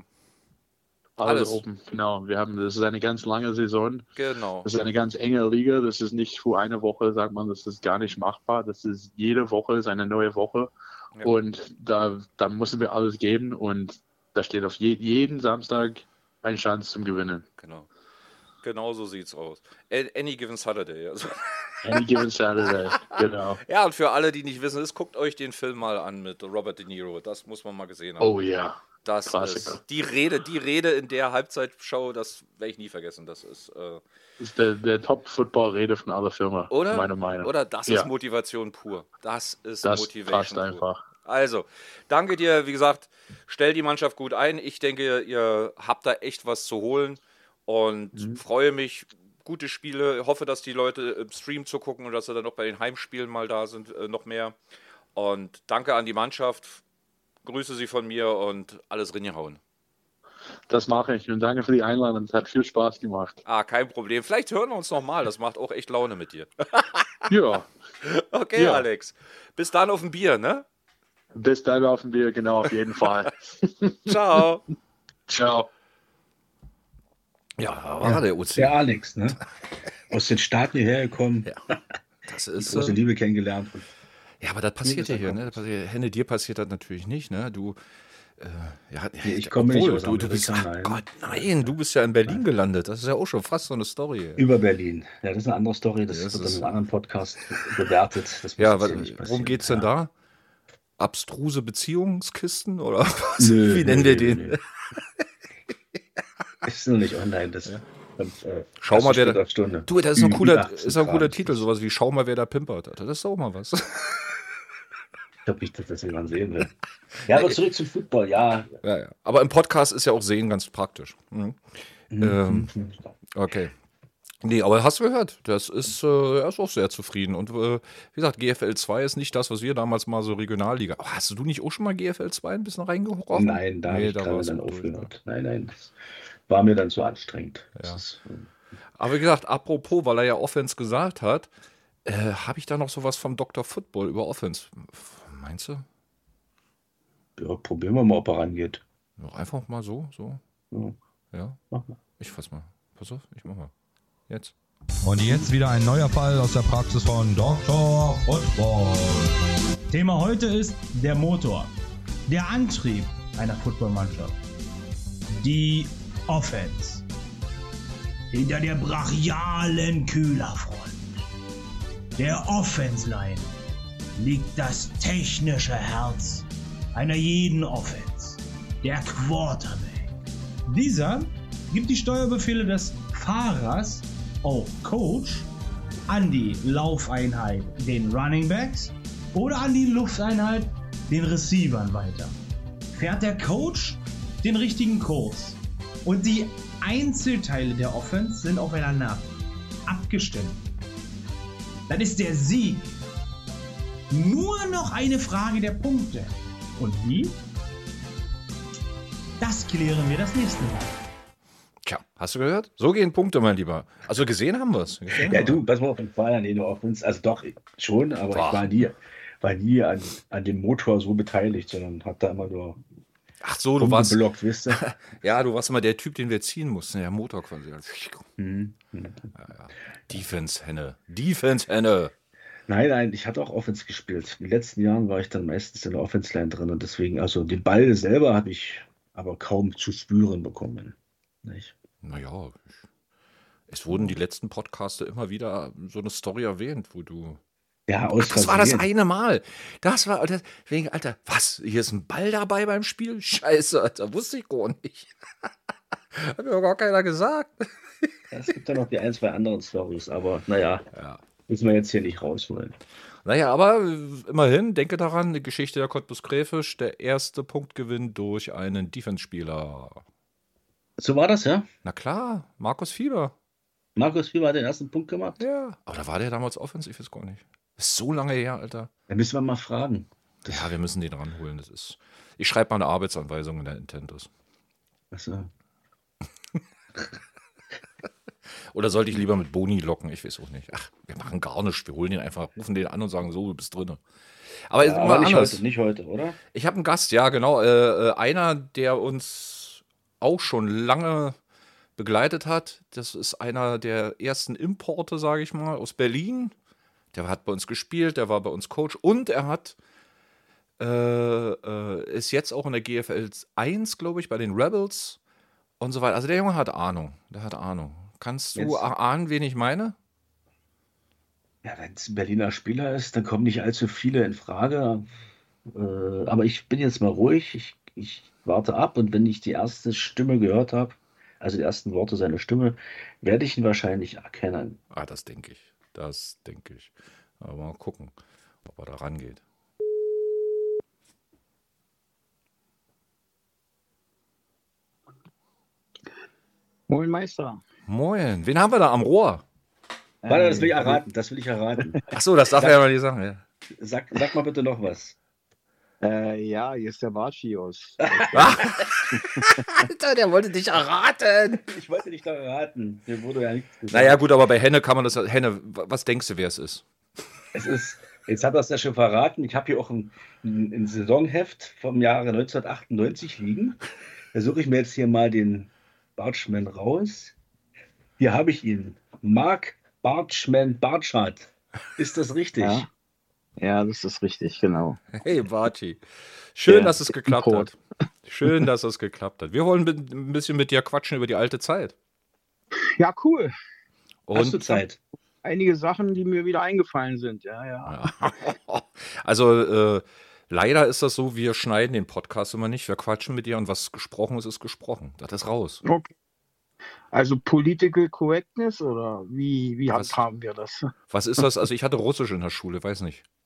Alles Alles. open, genau. Wir haben, das ist eine ganz lange Saison. Genau. Das ist eine ganz enge Liga. Das ist nicht für eine Woche, sagt man, das ist gar nicht machbar. Das ist jede Woche ist eine neue Woche. Ja. Und da, da müssen wir alles geben. Und da steht auf je, jeden Samstag eine Chance zum Gewinnen. Genau. Genau so sieht's aus. A- Any given Saturday. Also. Any given Saturday. Genau. Ja, und für alle, die nicht wissen, ist, guckt euch den Film mal an mit Robert De Niro. Das muss man mal gesehen haben. Oh ja. Das Klassiker. ist die Rede, die Rede in der Halbzeitshow, das werde ich nie vergessen. Das ist, äh, Das ist der, der Top-Football-Rede von aller Firma, oder? meiner Meinung. Oder das Ja. ist Motivation pur. Das ist Das Motivation passt pur. einfach. Also, danke dir. Wie gesagt, stell die Mannschaft gut ein. Ich denke, ihr habt da echt was zu holen und Mhm. freue mich. Gute Spiele. Hoffe, dass die Leute im Stream zugucken und dass sie dann auch bei den Heimspielen mal da sind, äh, noch mehr. Und danke an die Mannschaft. Grüße sie von mir und alles reingehauen. Das mache ich. Und danke für die Einladung. Es hat viel Spaß gemacht. Ah, kein Problem. Vielleicht hören wir uns nochmal. Das macht auch echt Laune mit dir. Ja. Okay, Ja. Alex. Bis dann auf ein Bier, ne? Bis dann auf dem Bier, genau, auf jeden Fall. Ciao. Ciao. Ja, da war Ja, der O C. der Alex, ne? Aus den Staaten hierher gekommen, Ja, das die ist. große Äh, Liebe kennengelernt. Und ja, aber das passiert ja gesagt, hier, komm. ne? Das passiert, Henne, dir passiert das natürlich nicht, ne? Du. Äh, ja, Nee, ich komme nicht obwohl, aus du, du bist, Amerika, ach nein. Gott, nein, du bist ja in Berlin gelandet. Das ist ja auch schon fast so eine Story. Über Berlin. Ja, das ist eine andere Story. Das, Das wird ist- in einem anderen Podcast bewertet. Das muss Ja, jetzt wa- hier nicht worum passieren. geht's denn Ja. da? Abstruse Beziehungskisten oder was? Nö, Wie nö, nennen wir nö, den? nö. Ist noch nicht online. Das kommt, äh, Schau mal, erst wer später da. Stunde. Du, das ist ein Ü- cooler, über achtzehn ist ein cooler Grad. Titel, sowas wie Schau mal, wer da pimpert. Das ist doch mal was. Ich glaube nicht, dass das jemand sehen will. Ja, aber zurück zum Football. Ja. Ja, ja. Aber im Podcast ist ja auch Sehen ganz praktisch. Mhm. Ähm, Mhm. okay. Nee, aber hast du gehört, das ist, äh, er ist auch sehr zufrieden. Und äh, wie gesagt, G F L zwei ist nicht das, was wir damals mal so Regionalliga. Aber hast du nicht auch schon mal G F L zwei ein bisschen reingerochen? Nein, da habe Nee, ich da gerade war's dann auch durch, ne? aufgehört. Nein, nein, das war mir dann zu anstrengend. Das Ja. ist, äh, Aber wie gesagt, apropos, weil er ja Offense gesagt hat, äh, habe ich da noch sowas vom Doktor Football über Offense? Meinst du? ja, probieren wir mal, ob er rangeht. Ja, einfach mal so, so. Ja, Ja, mach mal. ich fass mal. Pass auf, ich mach mal. Jetzt. Und jetzt wieder ein neuer Fall aus der Praxis von Doktor Football. Thema heute ist der Motor, der Antrieb einer Footballmannschaft, die Offense. Hinter der brachialen Kühlerfront, der Offense-Line, liegt das technische Herz einer jeden Offense, der Quarterback. Dieser gibt die Steuerbefehle des Fahrers, auch Coach, an die Laufeinheit, den Running Backs, oder an die Lufteinheit, den Receivern weiter. Fährt der Coach den richtigen Kurs und die Einzelteile der Offense sind aufeinander abgestimmt, dann ist der Sieg nur noch eine Frage der Punkte. Und wie? Das klären wir das nächste Mal. Tja, hast du gehört? So gehen Punkte, mein Lieber. Also gesehen haben wir es. Ja, du, pass mal auf den Fall an den Offense. Also doch, schon, aber Boah. ich war nie, war nie an, an dem Motor so beteiligt, sondern hab da immer nur Ach so, du warst, rumgeblockt, wisst ihr? ja, du warst immer der Typ, den wir ziehen mussten. Der Motor quasi. Mhm. Defense-Henne. Defense-Henne. Nein, nein, ich hatte auch Offense gespielt. In den letzten Jahren war ich dann meistens in der Offense-Line drin und deswegen, also den Ball selber habe ich aber kaum zu spüren bekommen. Nicht? Naja, ich, es wurden die letzten Podcaste immer wieder so eine Story erwähnt, wo du. Ja, aus Ach, das war das Versehen. eine Mal. Das war, das, wegen, Alter, was? Hier ist ein Ball dabei beim Spiel? Scheiße, Alter, wusste ich gar nicht. Hat mir doch gar keiner gesagt. Es gibt ja noch die ein, zwei anderen Stories, aber naja, Ja. müssen wir jetzt hier nicht rausholen. Naja, aber äh, immerhin, denke daran, die Geschichte der Cottbus Gräfisch, der erste Punktgewinn durch einen Defense-Spieler. So war das, ja? Na klar, Markus Fieber. Markus Fieber hat den ersten Punkt gemacht. Ja. Aber da war der damals offensiv, ich weiß gar nicht. Das ist so lange her, Alter. Da müssen wir mal fragen. Ja, wir müssen den ranholen. Das ist. Ich schreibe mal eine Arbeitsanweisung in der Intentus. Achso. Oder sollte ich lieber mit Boni locken? Ich weiß auch nicht. Ach, wir machen gar nichts. Wir holen den einfach, rufen den an und sagen, so, du bist drin. Aber Ja, ist aber immer nicht anders. heute, nicht heute, oder? Ich habe einen Gast, ja, genau. Äh, äh, einer, der uns auch schon lange begleitet hat. Das ist einer der ersten Importe, sage ich mal, aus Berlin. Der hat bei uns gespielt, der war bei uns Coach und er hat äh, äh, ist jetzt auch in der G F L eins, glaube ich, bei den Rebels und so weiter. Also der Junge hat Ahnung. Der hat Ahnung. Kannst du Jetzt- ahnen, wen ich meine? Ja, wenn es ein Berliner Spieler ist, dann kommen nicht allzu viele in Frage. Äh, aber ich bin jetzt mal ruhig. Ich, ich warte ab und wenn ich die erste Stimme gehört habe, also die ersten Worte seiner Stimme, werde ich ihn wahrscheinlich erkennen. Ah, das denke ich. Das denke ich. Aber mal gucken, ob er da rangeht. Moin Meister. Moin, wen haben wir da am Rohr? Warte, das will ich erraten. Das will ich erraten. Ach so, das darf er ja mal nicht sagen. Ja. Sag, sag mal bitte noch was. Äh, ja, hier ist der Baci aus. Alter, der wollte dich erraten. Ich wollte dich doch erraten. Mir wurde ja nichts gesagt. Naja, gut, aber bei Henne kann man das. Henne, was denkst du, wer es ist? Es ist, jetzt hat er es ja schon verraten. Ich habe hier auch ein, ein, ein Saisonheft vom Jahre neunzehnhundertachtundneunzig liegen. Da suche ich mir jetzt hier mal den Bartschmann raus. Hier habe ich ihn. Marc Bartschmann Bartschat. Ist das richtig? Ja. Ja, das ist richtig, genau. Hey, Barty. Schön, Ja, dass es geklappt Import. hat. Schön, dass es geklappt hat. Wir wollen mit- ein bisschen mit dir quatschen über die alte Zeit. Ja, cool. Hast du Und Zeit? Einige Sachen, die mir wieder eingefallen sind. Ja, ja. also, äh, leider ist das so, wir schneiden den Podcast immer nicht. Wir quatschen mit dir und was gesprochen ist, ist gesprochen. Das ist raus. Okay. Also Political Correctness oder wie, wie Was? handhaben wir das? Was ist das? Also, ich hatte Russisch in der Schule, weiß nicht.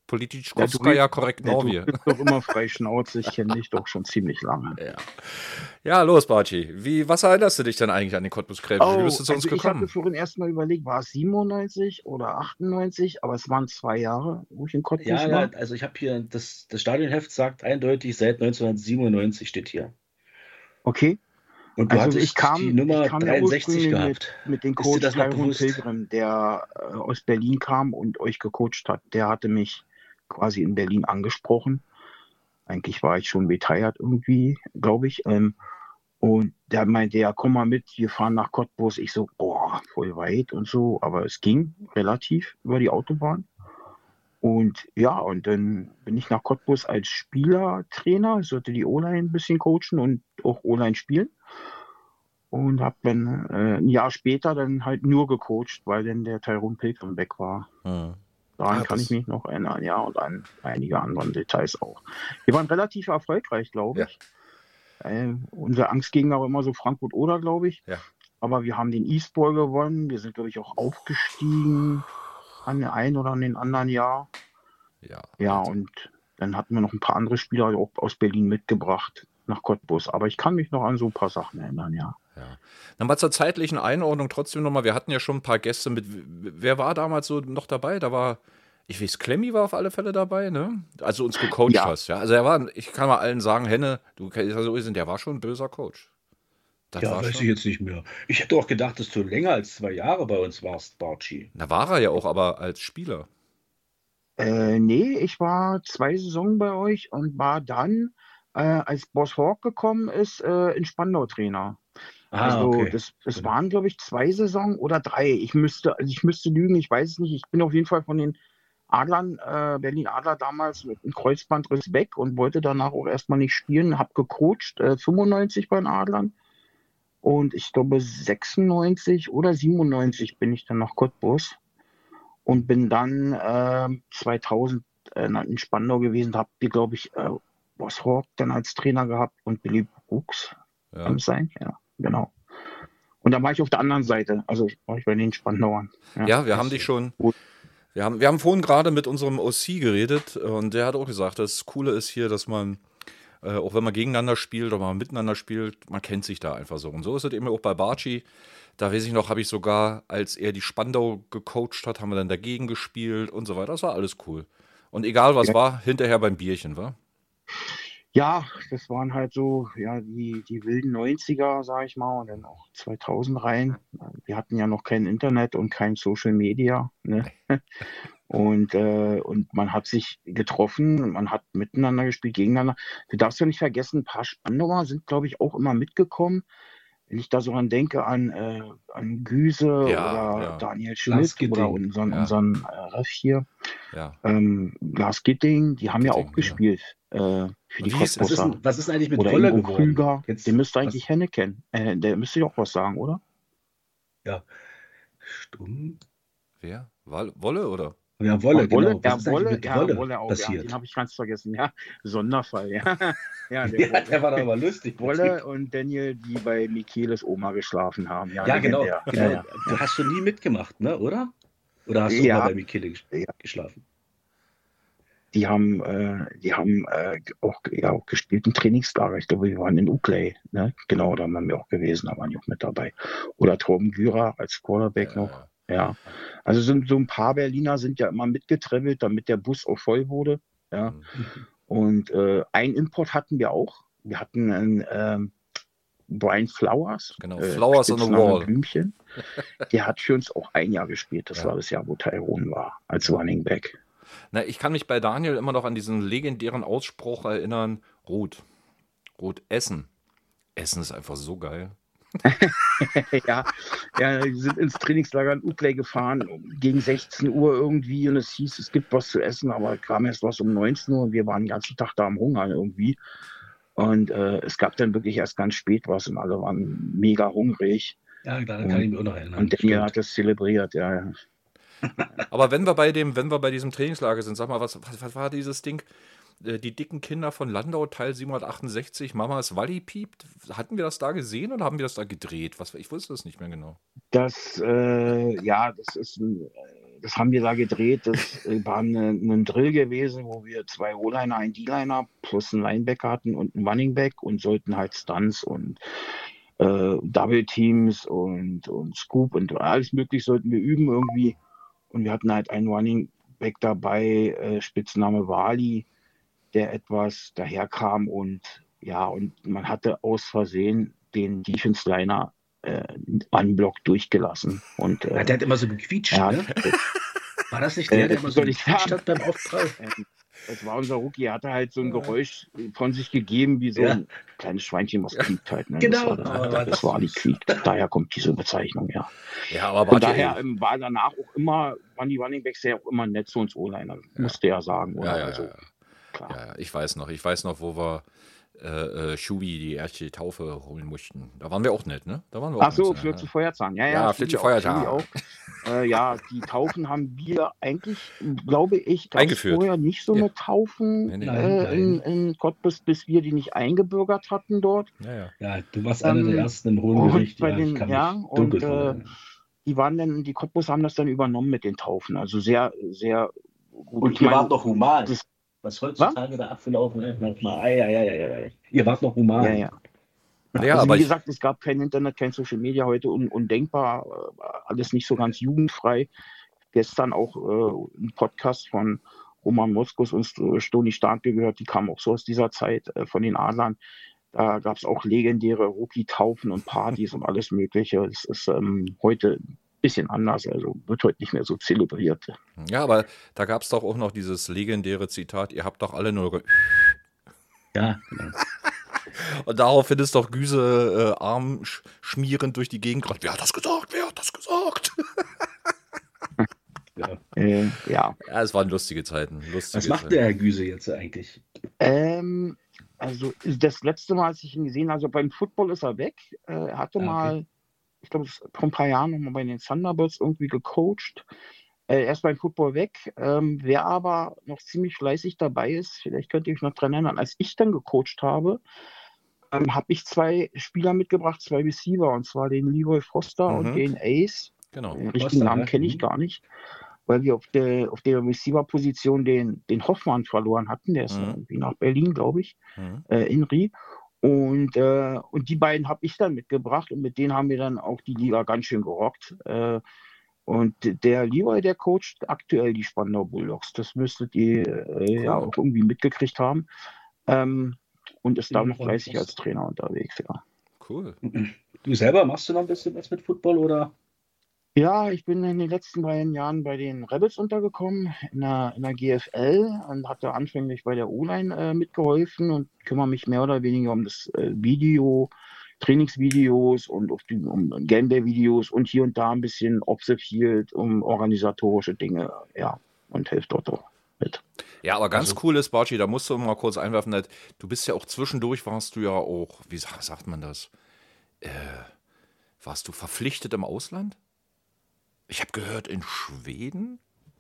Politischkowskaja korrekt Ja, du Norwegen. bist doch immer frei Schnauze. Ich kenne dich doch schon ziemlich lange. Ja. Ja, los, Barchi. Wie, was erinnerst du dich denn eigentlich an den Cottbus Kräfte? Wie bist du zu uns also ich hatte gekommen? vorhin erstmal überlegt, war es siebenundneunzig oder achtundneunzig, aber es waren zwei Jahre, wo ich in Cottbus Ja, ja, war. also ich habe hier, das, das Stadionheft sagt eindeutig, seit neunzehnhundertsiebenundneunzig steht hier. Okay. Und du Also hattest ich kam, die Nummer ich kam ja dreiundsechzig ursprünglich mit, gehabt. mit dem Ist dir Coach das noch Tyrone bewusst? Pilgrim, der äh, aus Berlin kam und euch gecoacht hat. Der hatte mich quasi in Berlin angesprochen. Eigentlich war ich schon retired irgendwie, glaube ich. Ähm, und der meinte, ja, komm mal mit, wir fahren nach Cottbus. Ich so, boah, voll weit und so. Aber es ging relativ über die Autobahn. Und ja, und dann bin ich nach Cottbus als Spielertrainer. Ich sollte die O-Line ein bisschen coachen und auch O-Line spielen. Und habe dann äh, ein Jahr später dann halt nur gecoacht, weil dann der Tyrone Pilgrim weg war. Hm. Daran Ah, kann das- ich mich noch erinnern, ja, und an einige anderen Details auch. Wir waren relativ erfolgreich, glaube Ja. ich. Äh, unser Angstgegner war immer so Frankfurt-Oder, glaube ich. Ja. Aber wir haben den East Bowl gewonnen. Wir sind, glaube ich, auch aufgestiegen an den einen oder an den anderen Jahr. Ja, Ja, also, und dann hatten wir noch ein paar andere Spieler auch aus Berlin mitgebracht nach Cottbus. Aber ich kann mich noch an so ein paar Sachen erinnern, ja. ja. Dann mal zur zeitlichen Einordnung trotzdem nochmal. Wir hatten ja schon ein paar Gäste mit. Wer war damals so noch dabei? Da war, ich weiß, Klemmi war auf alle Fälle dabei, ne? Also uns gecoacht Ja. hast, ja. Also er war, ich kann mal allen sagen, Henne, du kennst ja so, der war schon ein böser Coach. Das Ja, war weiß schon, ich jetzt nicht mehr. Ich hätte auch gedacht, dass du länger als zwei Jahre bei uns warst, Barchi. Da war er ja auch, aber als Spieler. Äh, nee, ich war zwei Saisonen bei euch und war dann, äh, als Boss Hawk gekommen ist, äh, in Spandau Trainer. Ah, Also okay. das, das Genau. waren, glaube ich, zwei Saisonen oder drei. Ich müsste, also ich müsste lügen, ich weiß es nicht. Ich bin auf jeden Fall von den Adlern, äh, Berlin Adler damals mit einem Kreuzbandriss weg und wollte danach auch erstmal nicht spielen. Hab gecoacht, äh, fünfundneunzig bei den Adlern. Und ich glaube sechsundneunzig oder siebenundneunzig bin ich dann nach Cottbus und bin dann äh, zweitausend äh, in Spandau gewesen. Habt ihr, glaube ich, äh, Boss Hawk dann als Trainer gehabt und Billy Brooks, Ja. kann es sein? Ja, genau. Und dann war ich auf der anderen Seite, also war ich bei den Spandauern. Ja, wir das- haben dich schon. gut. Wir haben, wir haben vorhin gerade mit unserem O C geredet und der hat auch gesagt, das Coole ist hier, dass man, äh, auch wenn man gegeneinander spielt oder man miteinander spielt, man kennt sich da einfach so. Und so ist es eben auch bei Barchi. Da weiß ich noch, habe ich sogar, als er die Spandau gecoacht hat, haben wir dann dagegen gespielt und so weiter. Das war alles cool. Und egal was Ja. war, hinterher beim Bierchen, war? Ja, das waren halt so, ja, die, die wilden neunziger, sag ich mal, und dann auch zweitausend rein. Wir hatten ja noch kein Internet und kein Social Media, ne? Und, äh, und man hat sich getroffen, man hat miteinander gespielt, gegeneinander. Du darfst ja nicht vergessen, ein paar Spandauer sind, glaube ich, auch immer mitgekommen. Wenn ich da so an denke, an, äh, an Güse Ja, oder ja. Daniel Lars Schmidt Gitting. oder unseren, Ja. unseren äh, Ref hier, Ja. ähm, Lars Gitting, die haben ja Gitting, auch ja. gespielt äh, für die Wie hieß- Was ist, Cottbusser. denn, was ist denn eigentlich mit Oder Wolle Ingo geworden? Krüger, Jetzt, den müsste was- eigentlich Henne kennen. Äh, der müsste ja auch was sagen, oder? Stumm? Wer? Wal- Wolle oder? Ja, Wolle, Ach, Wolle, genau. Was ja, ist eigentlich Wolle, mit ja, Wolle, Wolle auch, ja, passiert? den habe ich ganz vergessen. Ja, Sonderfall, ja. ja, der Ja, Wolle. der war doch aber lustig. Wolle und Daniel, die bei Micheles Oma geschlafen haben. Ja, Ja, genau. legendär. genau. Ja, ja. Du hast schon nie mitgemacht, ne, oder? Oder hast du Ja. immer bei Michele ges- Ja. geschlafen? Die haben, äh, die haben äh, auch, ja, auch gespielt im Trainingslager. Ich glaube, wir waren in Uckley, ne? Genau, da waren wir auch gewesen, da waren die auch mit dabei. Oder Torben Gürer als Quarterback noch. Ja. Ja, also sind so ein paar Berliner sind ja immer mitgetravelt, damit der Bus auch voll wurde. Ja, Mhm. und äh, ein Import hatten wir auch. Wir hatten einen ähm, Brian Flowers. Genau, äh, Flowers on the Spitzname Wall. Blümchen. Der hat für uns auch ein Jahr gespielt. Das Ja. war das Jahr, wo Tyrone war, als Running Back. Na, ich kann mich bei Daniel immer noch an diesen legendären Ausspruch erinnern: Ruth. Ruth, Essen. Essen ist einfach so geil. ja, ja, wir sind ins Trainingslager in Uckley gefahren, gegen sechzehn Uhr irgendwie, und es hieß, es gibt was zu essen, aber kam erst was um neunzehn Uhr und wir waren den ganzen Tag da am Hungern irgendwie. Und äh, es gab dann wirklich erst ganz spät was und alle waren mega hungrig. Ja, daran kann ich mich auch noch erinnern. Und Daniel Stimmt. hat das zelebriert, ja, ja. Aber wenn wir bei dem, wenn wir bei diesem Trainingslager sind, sag mal, was, was, was war dieses Ding? Äh, Die dicken Kinder von Landau, Teil siebenhundertachtundsechzig, Mamas Walli piept. Hatten wir das da gesehen oder haben wir das da gedreht? Was, ich wusste es nicht mehr genau. Das, äh, ja, das ist ein, das haben wir da gedreht. Das äh, war eine, ein Drill gewesen, wo wir zwei O-Liner, einen D-Liner plus einen Linebacker hatten und einen Running Back und sollten halt Stunts und äh, Double Teams und, und Scoop und alles mögliche sollten wir üben irgendwie. Und wir hatten halt einen Running Back dabei, äh, Spitzname Wali, der etwas daherkam und ja, und man hatte aus Versehen den Defense-Liner äh, Unblock durchgelassen. Und, äh, Ja, der hat immer so gequietscht, ja, ne? das, War das nicht der, äh, der das immer so soll ich gequietscht sagen. hat beim Aufprall? Ähm, Das war unser Rookie, er hatte halt so ein Geräusch von sich gegeben, wie so Ja. ein kleines Schweinchen, was quiekt halt. Ne? Genau. Das war, Aber das, das war die quiekt. Daher kommt diese Bezeichnung, ja. Ja, aber Und Bartje, daher ey. ähm, war danach auch immer, waren die Running Backs ja auch immer nett zu uns O-Liner, musste er sagen. Oder? Ja, ja, Also, ja, ja. klar. Ja, ja, ich weiß noch. Ich weiß noch, wo wir äh, äh, Schubi die erste Taufe holen mussten. Da waren wir auch nett, ne? Da waren wir auch Ach so, nett, ja, Flötze ja. Feuerzahn. Ja, ja, Ja, Schubi Flötze auch, Feuerzahn. Schubi auch. Äh, ja, die Taufen haben wir eigentlich, glaube ich, gab es Eingeführt. vorher nicht so Ja. eine Taufen Nee, nee. äh, Nein, in, in Cottbus, bis wir die nicht eingebürgert hatten dort. Ja, ja. Ja, du warst einer der Ähm, ersten im hohen und Gericht. bei Ja, den- ich kann ja, mich und, dunkel äh, erinnern. Die waren dann, die Cottbus haben das dann übernommen mit den Taufen. Also sehr, sehr gut. Und Ich ihr meine, wart noch human. das- Was heutzutage da abgelaufen ist, manchmal. Ei, ei, ei, ei, ei. Ihr wart noch human. Ja, ja. Ja, also aber wie ich, gesagt, es gab kein Internet, kein Social Media heute, un undenkbar, äh, alles nicht so ganz jugendfrei. Gestern auch äh, ein Podcast von Roman Moskus und St- Stoni Starke gehört, die kamen auch so aus dieser Zeit äh, von den Adlern. Da gab es auch legendäre Rookie-Taufen und Partys und alles Mögliche. Es ist ähm, heute ein bisschen anders, also wird heute nicht mehr so zelebriert. ja, aber da gab es doch auch noch dieses legendäre Zitat, ihr habt doch alle nur ge Ja, genau. Und daraufhin ist doch Güse äh, arm sch schmierend durch die Gegend gerannt. Wer hat das gesagt? Wer hat das gesagt? Ja. Äh, ja. Ja, es waren lustige Zeiten. Lustige Was macht Zeiten. der Herr Güse jetzt eigentlich? Ähm, also das letzte Mal, als ich ihn gesehen habe, also beim Football ist er weg. Äh, er hatte Ah, okay. mal, ich glaube, vor ein paar Jahren noch mal bei den Thunderbirds irgendwie gecoacht. Äh, er ist beim Football weg. Ähm, wer aber noch ziemlich fleißig dabei ist, vielleicht könnt ihr euch noch dran erinnern, als ich dann gecoacht habe, ähm, habe ich zwei Spieler mitgebracht, zwei Receiver, und zwar den Leroy Foster Mhm. und den Ace. Genau. Den richtigen Foster, Namen ja. kenne ich Mhm. gar nicht, weil wir auf der, auf der Receiver-Position den, den Hoffmann verloren hatten. Der ist Mhm. irgendwie nach Berlin, glaube ich, Mhm. äh, Inri. Und, äh, und die beiden habe ich dann mitgebracht und mit denen haben wir dann auch die Liga ganz schön gerockt. Äh, und der Leroy, der coacht aktuell die Spandau Bulldogs. Das müsstet ihr äh, ja Cool. auch irgendwie mitgekriegt haben. Ähm, und ist da Den noch Leroy fleißig als Foster. Trainer unterwegs, ja. Cool. Du selber machst du noch ein bisschen was mit Football oder? Ja, ich bin in den letzten beiden Jahren bei den Rebels untergekommen, in der, in der G F L, und hatte anfänglich bei der O-Line äh, mitgeholfen und kümmere mich mehr oder weniger um das äh, Video, Trainingsvideos und auf die, um Gameday-Videos und hier und da ein bisschen off the field, um organisatorische Dinge, ja, und helfe dort auch mit. Ja, aber ganz Also- cool ist, Barchi, da musst du mal kurz einwerfen, Ned, du bist ja auch zwischendurch, warst du ja auch, wie sa- sagt man das? Äh, warst du verpflichtet im Ausland? Ich habe gehört, in Schweden?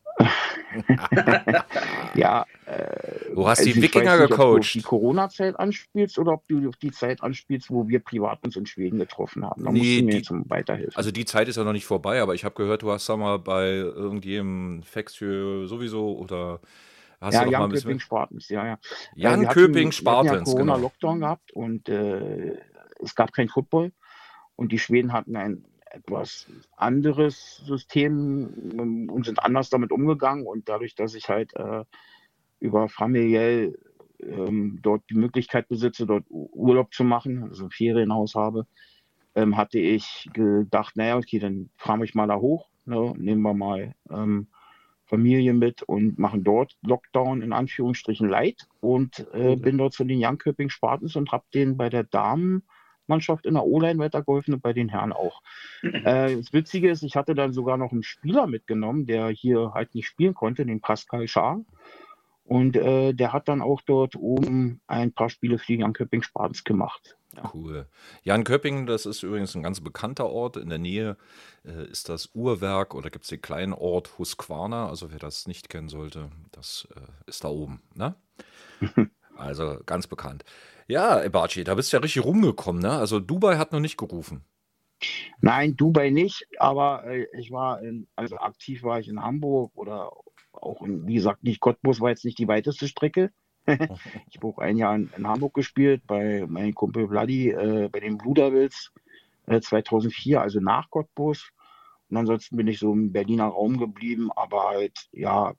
Ja, äh, Du hast also die ich Wikinger weiß nicht, ob du auf gecoacht. die Corona-Zeit anspielst oder ob du auf die Zeit anspielst, wo wir privat uns in Schweden getroffen haben. Da musst Nee, du mir die- jetzt weiterhelfen. Also die Zeit ist ja noch nicht vorbei, aber ich habe gehört, du hast da mal bei irgendjemandem Fextür sowieso oder hast ja, du doch mal Jan ein bisschen... Köping Spartans, ja, ja. Jan wir hatten- Köping Wir hatten ja Spartans, genau. Corona-Lockdown gehabt und äh, es gab kein Football und die Schweden hatten ein etwas anderes System ähm, und sind anders damit umgegangen, und dadurch, dass ich halt äh, über familiell ähm, dort die Möglichkeit besitze, dort U- Urlaub zu machen, also ein Ferienhaus habe, ähm, hatte ich gedacht, naja, okay, dann fahren wir mal da hoch, ne, nehmen wir mal ähm, Familie mit und machen dort Lockdown in Anführungsstrichen light und äh, bin dort zu den Jan Köping Spartans und habe denen bei der Damenmannschaft in der O-Line weitergeholfen und bei den Herren auch. Äh, das Witzige ist, ich hatte dann sogar noch einen Spieler mitgenommen, der hier halt nicht spielen konnte, den Pascal Schaar. Und äh, der hat dann auch dort oben ein paar Spiele für die Jan Köping Spartans gemacht. Ja. Cool. Jan Köping, das ist übrigens ein ganz bekannter Ort. In der Nähe äh, ist das Uhrwerk oder gibt es den kleinen Ort Husqvarna. Also wer das nicht kennen sollte, das äh, ist da oben. Ne? Also ganz bekannt. Ja, Barchi, da bist du ja richtig rumgekommen. Ne? Also Dubai hat noch nicht gerufen. Nein, Dubai nicht, aber äh, ich war in, also aktiv war ich in Hamburg oder auch in, wie gesagt, nicht Cottbus war jetzt nicht die weiteste Strecke. Ich habe auch ein Jahr in, in Hamburg gespielt, bei meinem Kumpel Vladi, äh, bei den Blue Devils äh, zweitausendvier, also nach Cottbus. Und ansonsten bin ich so im Berliner Raum geblieben, aber halt, ja,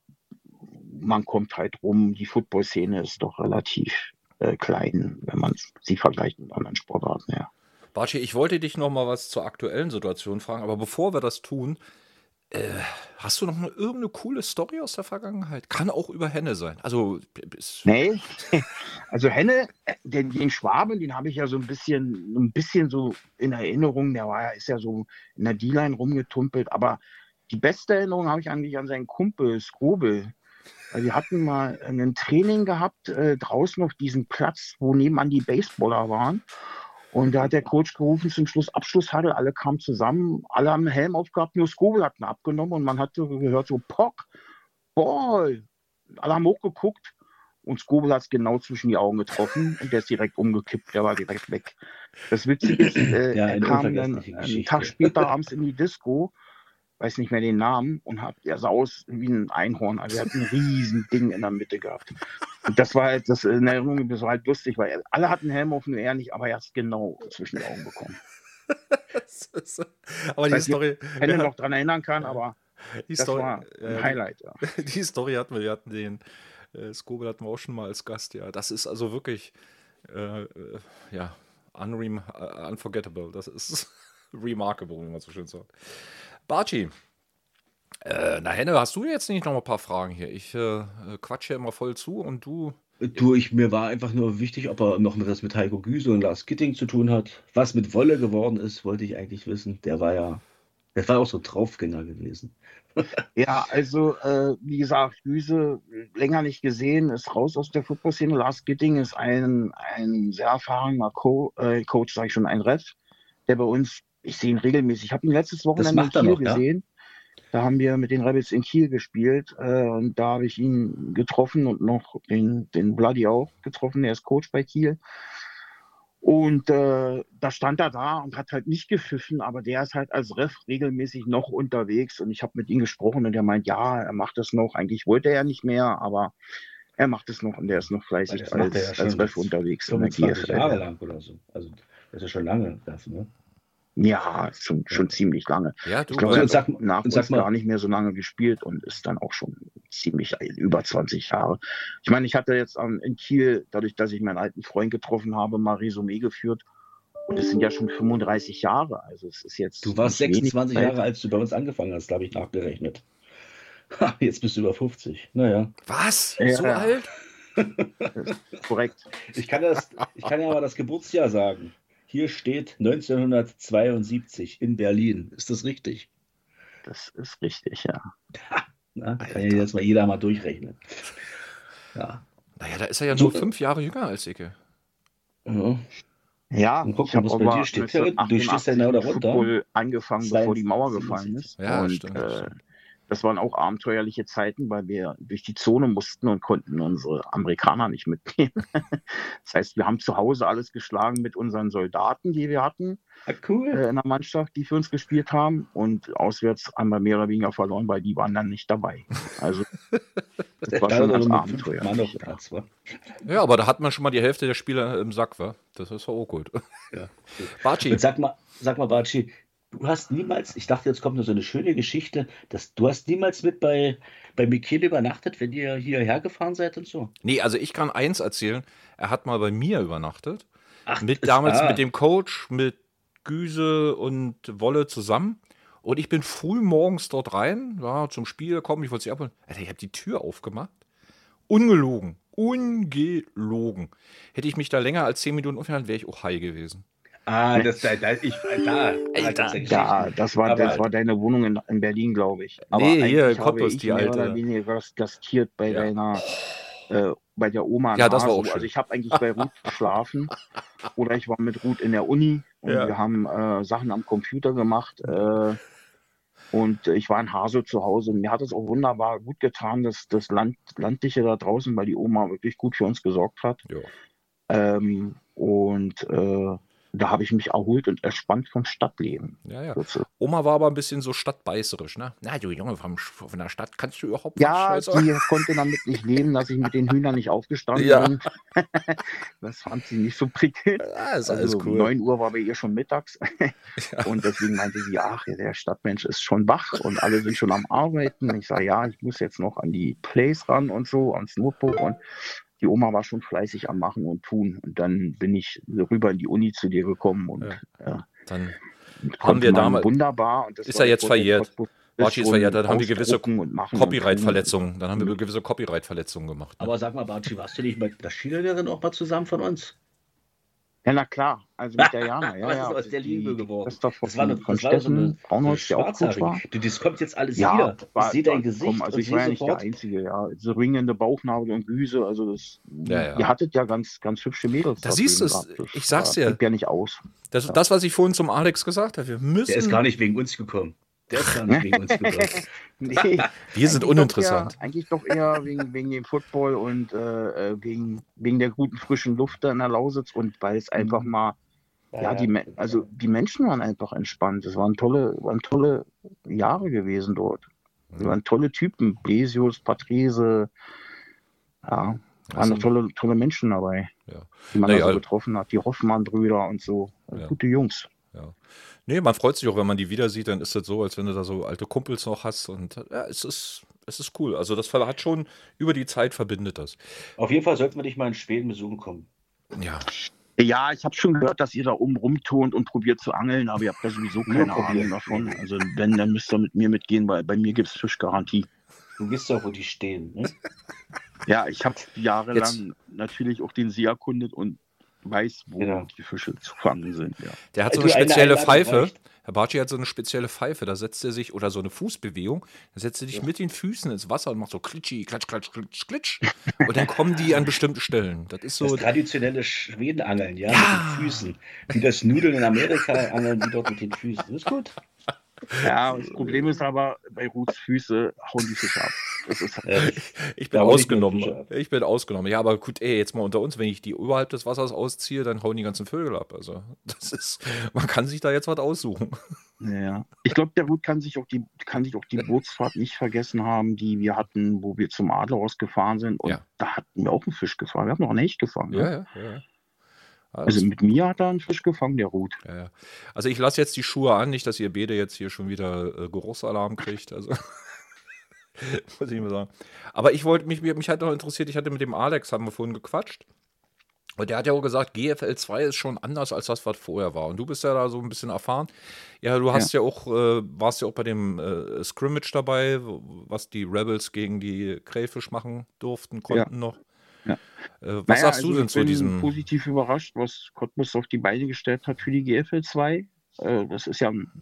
man kommt halt rum. Die Football-Szene ist doch relativ äh, klein, wenn man sie vergleicht mit anderen Sportarten, ja. Bartschi, ich wollte dich noch mal was zur aktuellen Situation fragen, aber bevor wir das tun, äh, hast du noch eine, irgendeine coole Story aus der Vergangenheit? Kann auch über Henne sein. Also, ist, Nee, also Henne, äh, den, den Schwaben, den habe ich ja so ein bisschen, ein bisschen so in Erinnerung. Der war ja, ist ja so in der D-Line rumgetumpelt, aber die beste Erinnerung habe ich eigentlich an seinen Kumpel Skobel. Weil wir hatten mal ein Training gehabt, äh, draußen auf diesem Platz, wo nebenan die Baseballer waren. Und da hat der Coach gerufen zum Schluss Abschlusshuddle, alle kamen zusammen, alle haben einen Helm aufgehabt, nur Skobel hat ihn abgenommen und man hat so gehört so Pock, Ball. Alle haben hochgeguckt und Skobel hat es genau zwischen die Augen getroffen und der ist direkt umgekippt, der war direkt weg. Das Witzige ist, äh, Ja, er eine kam dann unvergessliche einen Geschichte. Tag später abends in die Disco, weiß nicht mehr den Namen, und hat, er sah aus wie ein Einhorn. Also er hat ein riesen Ding in der Mitte gehabt. Und das war halt, das in Erinnerung, das war halt lustig, weil er, alle hatten Helm auf, nur er nicht, aber er hat es genau zwischen die Augen bekommen. das ist, aber die Weiß nicht, Story, wenn wir ich noch hat- dran erinnern kann, aber die das Story, war ja, ein die- Highlight. Ja. Die Story hatten wir, wir hatten den äh, Skobel hatten wir auch schon mal als Gast, ja. Das ist also wirklich, äh, äh, ja, unrem uh, unforgettable. Das ist remarkable, wie man so schön sagt. Bartschi, äh, na Henne, hast du jetzt nicht noch mal ein paar Fragen hier? Ich äh, quatsche ja immer voll zu und du, Du, ich, mir war einfach nur wichtig, ob er noch was mit Heiko Güse und Lars Gitting zu tun hat. Was mit Wolle geworden ist, wollte ich eigentlich wissen. Der war ja, der war auch so ein Draufgänger gewesen. Ja, also äh, wie gesagt, Güse länger nicht gesehen, ist raus aus der Football-Szene. Lars Gitting ist ein, ein sehr erfahrener Co äh, Coach, sage ich schon, ein Ref, der bei uns, ich sehe ihn regelmäßig. Ich habe ihn letztes Wochenende in macht er Kiel noch, ja? gesehen. Da haben wir mit den Rebels in Kiel gespielt äh, und da habe ich ihn getroffen und noch den, den Bloody auch getroffen. Er ist Coach bei Kiel. Und äh, da stand er da und hat halt nicht gepfiffen, aber der ist halt als Ref regelmäßig noch unterwegs und ich habe mit ihm gesprochen und er meint, ja, er macht das noch. Eigentlich wollte er nicht mehr, aber er macht es noch und der ist noch Weil fleißig das macht er ja als, schon als Ref jetzt unterwegs in der fünfundzwanzig Jahre G F L. lang oder so. Also, das ist ja schon lange das, ne? Ja, schon, schon ziemlich lange. ja, du, Ich glaube, So, er und hat sag, auch nach und sag uns mal, gar nicht mehr so lange gespielt und ist dann auch schon ziemlich über zwanzig Jahre. Ich meine, ich hatte jetzt ähm, in Kiel, dadurch, dass ich meinen alten Freund getroffen habe, mal Resümee geführt. Und es sind ja schon fünfunddreißig Jahre. Also es ist jetzt du warst nicht wenig sechsundzwanzig Zeit. Jahre, als du bei uns angefangen hast, habe ich nachgerechnet. Ha, jetzt bist du über fünfzig. Naja. was? Ja, So ja. alt? Korrekt. Ich kann, das, ich kann ja aber das Geburtsjahr sagen. Hier steht neunzehnhundertzweiundsiebzig in Berlin. Ist das richtig? Das ist richtig, ja. Na, kann ja jetzt mal jeder mal durchrechnen. Ja. Naja, da ist er ja So, nur fünf Jahre jünger als ich. ja. Ja, Und guck ich mal, habe was bei aber dir steht. Du stehst ja neunzehnhundertachtundachtzig genau mit darunter. Football angefangen, bevor die Mauer gefallen siebenundsiebzig. ist. Ja, und stimmt, äh, stimmt. das waren auch abenteuerliche Zeiten, weil wir durch die Zone mussten und konnten unsere Amerikaner nicht mitnehmen. Das heißt, wir haben zu Hause alles geschlagen mit unseren Soldaten, die wir hatten Ah, cool. äh, in der Mannschaft, die für uns gespielt haben. Und auswärts haben wir mehr oder weniger verloren, weil die waren dann nicht dabei. Also das war Da schon hat er ganz nur mit fünf Mann auf abenteuerlich. dem Platz, wa? Ja, aber da hat man schon mal die Hälfte der Spieler im Sack, wa? Das ist auch gut. Ja. Bartschi, Und sag mal, sag mal, Batschi, du hast niemals, ich dachte, jetzt kommt noch so eine schöne Geschichte, dass du hast niemals mit bei, bei Michele übernachtet, wenn ihr hierher gefahren seid und so. nee, also ich kann eins erzählen. Er hat mal bei mir übernachtet. Ach, Mit ist- damals ah. mit dem Coach, mit Güse und Wolle zusammen. Und ich bin früh morgens dort rein, ja, zum Spiel gekommen, ich wollte sie abholen. Alter, ich habe die Tür aufgemacht. Ungelogen. Ungelogen. Hätte ich mich da länger als zehn Minuten aufgehalten, wäre ich auch high gewesen. Ah, das, da, da, ich, da, Alter. da gibt's Ja, das war, Aber- das war deine Wohnung in, in Berlin, glaube ich. Aber Nee, hier, eigentlich habe Cottbus, ich die mehr alte. oder weniger gas- gastiert bei Ja. deiner, äh, bei der Oma. in Ja, das war Hasel. auch schön. Also ich habe eigentlich bei Ruth geschlafen oder ich war mit Ruth in der Uni und Ja. wir haben äh, Sachen am Computer gemacht. Äh, und ich war in Hasel zu Hause und mir hat es auch wunderbar gut getan, dass das Land, Landliche da draußen, weil die Oma wirklich gut für uns gesorgt hat. Ja. Ähm, und äh, da habe ich mich erholt und entspannt vom Stadtleben. Ja, ja. Kurze. Oma war aber ein bisschen so stadtbeißerisch, ne? Na, du Junge, vom, von der Stadt kannst du überhaupt Ja, nicht. Also. die konnte damit nicht leben, dass ich mit den Hühnern nicht aufgestanden Ja. bin. Das fand sie nicht so prickelnd. Ja, ist alles Also cool. neun Uhr war bei ihr schon mittags. Ja. Und deswegen meinte sie, ach, der Stadtmensch ist schon wach und alle sind schon am Arbeiten. Ich sage, ja, ich muss jetzt noch an die Plays ran und so, ans Notebook. Und die Oma war schon fleißig am Machen und Tun. Und dann bin ich rüber in die Uni zu dir gekommen und Ja. ja, Dann und haben konnte wir man damals. wunderbar. Und das Ist war ja jetzt vor der verjährt. Cottbus Bartschi ist schon verjährt, dann haben wir gewisse ausdrucken und machen und tun. Copyright-Verletzungen. Dann haben wir gewisse Copyright-Verletzungen gemacht. Ne? Aber sag mal, Bartschi, warst du nicht mit der Skilehrerin auch mal zusammen von uns? Ja, na klar, also mit der Jana, ja, Was ja. ist aus der die- Liebe die geworden? Schwester von, Das war, eine, von das war so Steffen eine, eine Braunholz, der auch Coach war. Schwarzhaarige. Du, das kommt jetzt alles Ja, wieder. Ich war- sehe dein war- Gesicht komm, also und ich sehe war ja nicht der sofort. Einzige, ja. So ringende Bauchnabel und Güse, also das, Ja, ja. ihr hattet ja ganz, ganz hübsche Mädels. Da da siehst drüben du's, gehabt. Das ich sag's war- dir. blieb ja nicht aus. Das, das, was ich vorhin zum Alex gesagt habe, wir müssen. Der ist gar nicht wegen uns gekommen. Der ist gar nicht wegen uns gekommen. Nee, Wir sind eigentlich uninteressant. Doch eher, eigentlich doch eher wegen, wegen dem Football und äh, äh, wegen, wegen der guten frischen Luft da in der Lausitz und weil es einfach mal, ja, die, Me- also die Menschen waren einfach entspannt. Es waren tolle, waren tolle Jahre gewesen dort. Es waren tolle Typen, Blesius, Patrese, ja, waren Also- tolle, tolle Menschen dabei, Ja. die man Naja. da so getroffen hat. Die Hoffmann-Brüder und so. Ja. Gute Jungs. Ja. Nee, man freut sich auch, wenn man die wieder sieht, dann ist das so, als wenn du da so alte Kumpels noch hast. Und ja, es ist, es ist cool. Also das hat schon über die Zeit verbindet das. Auf jeden Fall sollten wir dich mal in Schweden besuchen kommen. Ja. Ja, ich habe schon gehört, dass ihr da oben rumturnt und probiert zu angeln, aber ihr habt da sowieso keine probieren. Ahnung davon. Also wenn, dann müsst ihr mit mir mitgehen, weil bei mir gibt es Fischgarantie. Du weißt doch, wo die stehen. Ne? Ja, ich habe jahrelang Jetzt- natürlich auch den See erkundet und weiß, wo Genau. die Fische zu fangen sind. Ja. Der hat so Du, eine eine spezielle Einladung Pfeife. reicht. Herr Bartschi hat so eine spezielle Pfeife. Da setzt er sich, oder so eine Fußbewegung, da setzt er sich mit den Füßen ins Wasser und macht so klitschi, klatsch, klatsch, klitsch, klitsch. Und dann kommen die an bestimmte Stellen. Das ist Das so. traditionelle Schwedenangeln, ja, mit den Füßen. Wie das Nudeln in Amerika angeln, die dort mit den Füßen. Das ist gut. Ja, das Problem ist aber, bei Ruths Füße hauen die Fische ab. Das ist Ja, Ich bin Da hau ich nur ausgenommen. Fische ab. Ich bin ausgenommen. Ja, aber gut, ey, jetzt mal unter uns, wenn ich die oberhalb des Wassers ausziehe, dann hauen die ganzen Vögel ab. Also, das ist, man kann sich da jetzt was aussuchen. Ja. Ich glaube, der Ruth kann sich auch die kann sich auch die Bootsfahrt nicht vergessen haben, die wir hatten, wo wir zum Adlerhorst gefahren sind. Und Ja. da hatten wir auch einen Fisch gefangen. Wir haben noch einen Hecht gefangen. Ja, Ne? ja, ja. ja. Also mit mir hat er einen Fisch gefangen, der Ruth. Ja, ja. Also ich lasse jetzt die Schuhe an, nicht, dass ihr beide jetzt hier schon wieder äh, Geruchsalarm kriegt. Also muss ich mal sagen. Aber ich wollte mich, mich hat noch interessiert, ich hatte mit dem Alex, haben wir vorhin gequatscht. Und der hat ja auch gesagt, G F L zwei ist schon anders als das, was vorher war. Und du bist ja da so ein bisschen erfahren. Ja, du hast ja, auch, äh, warst ja auch bei dem äh, Scrimmage dabei, was die Rebels gegen die Crayfish machen durften, konnten noch. Ja. Äh, was Naja, sagst du also denn ich zu bin diesem? positiv überrascht, was Cottbus auf die Beine gestellt hat für die G F L zwei. Äh, das ist ja ein,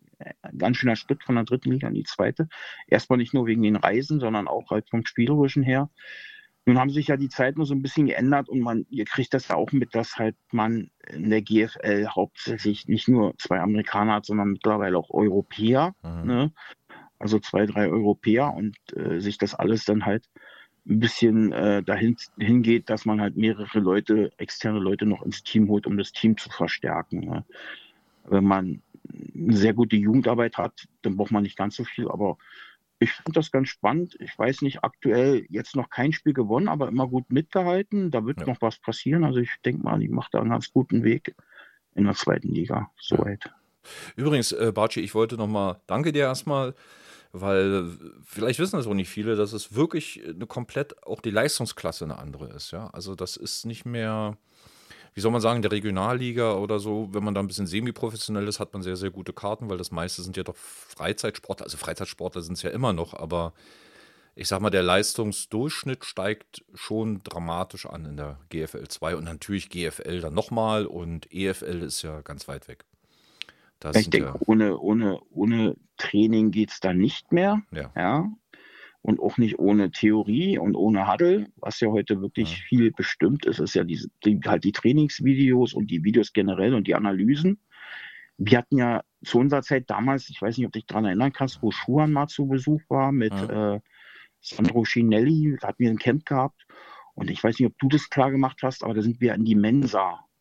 ein ganz schöner Schritt von der dritten Liga in die zweite. Erstmal nicht nur wegen den Reisen, sondern auch halt vom Spielerischen her. Nun haben sich ja die Zeiten so ein bisschen geändert und man, ihr kriegt das ja auch mit, dass halt man in der G F L hauptsächlich nicht nur zwei Amerikaner hat, sondern mittlerweile auch Europäer. Mhm. Ne? Also zwei, drei Europäer und äh, sich das alles dann halt ein bisschen äh, dahin hingeht, dass man halt mehrere Leute, externe Leute noch ins Team holt, um das Team zu verstärken. Ne? Wenn man eine sehr gute Jugendarbeit hat, dann braucht man nicht ganz so viel, aber ich finde das ganz spannend. Ich weiß nicht, aktuell jetzt noch kein Spiel gewonnen, aber immer gut mitgehalten. Da wird Ja. noch was passieren. Also ich denke mal, die macht da einen ganz guten Weg in der zweiten Liga. Soweit. Übrigens, äh, Bartschi, ich wollte noch mal, danke dir erstmal, weil äh, vielleicht wissen das auch nicht viele, dass es wirklich eine komplett, auch die Leistungsklasse eine andere ist, ja. Also das ist nicht mehr, wie soll man sagen, der Regionalliga oder so, wenn man da ein bisschen semi-professionell ist, hat man sehr, sehr gute Karten, weil das meiste sind ja doch Freizeitsportler, also Freizeitsportler sind es ja immer noch, aber ich sag mal, der Leistungsdurchschnitt steigt schon dramatisch an in der G F L zwei und natürlich G F L dann nochmal und E F L ist ja ganz weit weg. Das Ich sind denke, ja, ohne, ohne, ohne Training geht es da nicht mehr. ja, Ja. Und auch nicht ohne Theorie und ohne Huddle, was ja heute wirklich Ja. viel bestimmt ist, ist ja diese, die, halt die Trainingsvideos und die Videos generell und die Analysen. Wir hatten ja zu unserer Zeit damals, ich weiß nicht, ob du dich daran erinnern kannst, wo Schuhan mal zu Besuch war mit Ja. äh, Sandro Schinelli, da hatten wir ein Camp gehabt und ich weiß nicht, ob du das klar gemacht hast, aber da sind wir in die Mensa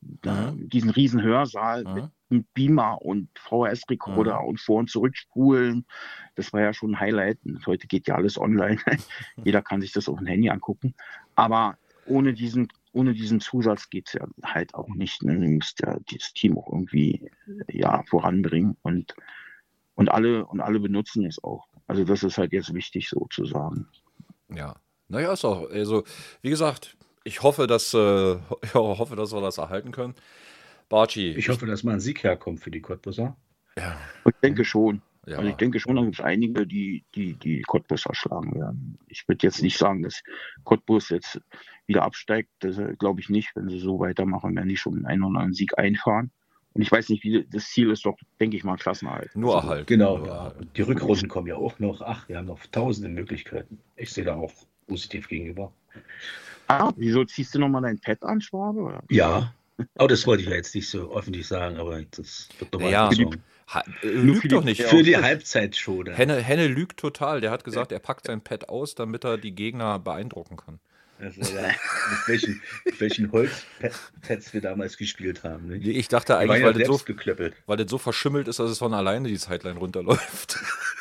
äh, Mhm. diesen riesen Hörsaal Mhm. mit, mit Beamer und V H S-Rekorder Mhm. und vor- und zurückspulen. Das war ja schon ein Highlight. Und heute geht ja alles online. Jeder kann sich das auf dem Handy angucken. Aber ohne diesen, ohne diesen Zusatz geht es ja halt auch nicht. Ne? Du musst ja dieses Team auch irgendwie äh, ja, voranbringen und, und, alle, und alle benutzen es auch. Also das ist halt jetzt wichtig sozusagen. Ja. Naja, ist auch. Also, wie gesagt, ich hoffe, dass, äh, ich hoffe, dass wir das erhalten können. Barchi. Ich hoffe, dass mal ein Sieg herkommt für die Cottbusser. Ja. Und ich denke schon. Ja. Also ich denke schon, da gibt es einige, die die, die Cottbus erschlagen werden. Ich würde jetzt nicht sagen, dass Cottbus jetzt wieder absteigt. Das äh, glaube ich nicht. Wenn sie so weitermachen, werden die schon einen oder anderen Sieg einfahren. Und ich weiß nicht, wie das Ziel ist doch, denke ich mal, Klassenerhalt. Nur Also, erhalten. Genau, Nur ja. erhalten. Und die Rückrunden kommen ja auch noch. Ach, wir haben noch tausende Möglichkeiten. Ich sehe da auch positiv gegenüber. Ah, wieso ziehst du nochmal dein Pad an, Schwabe? Oder? Ja, aber das wollte ich ja jetzt nicht so öffentlich sagen, aber das wird doch mal Ja. gezogen. Ha äh, Nur für lügt die- doch nicht. Für die Halbzeitshow. dann. Henne, Henne lügt total. Der hat gesagt, er packt sein Pad aus, damit er die Gegner beeindrucken kann. Also, ja, mit welchen, mit welchen Holzpads wir damals gespielt haben. Nicht? Ich dachte Die waren eigentlich, ja weil, das selbst so, geklöppelt. weil das so verschimmelt ist, dass es von alleine die Sideline runterläuft.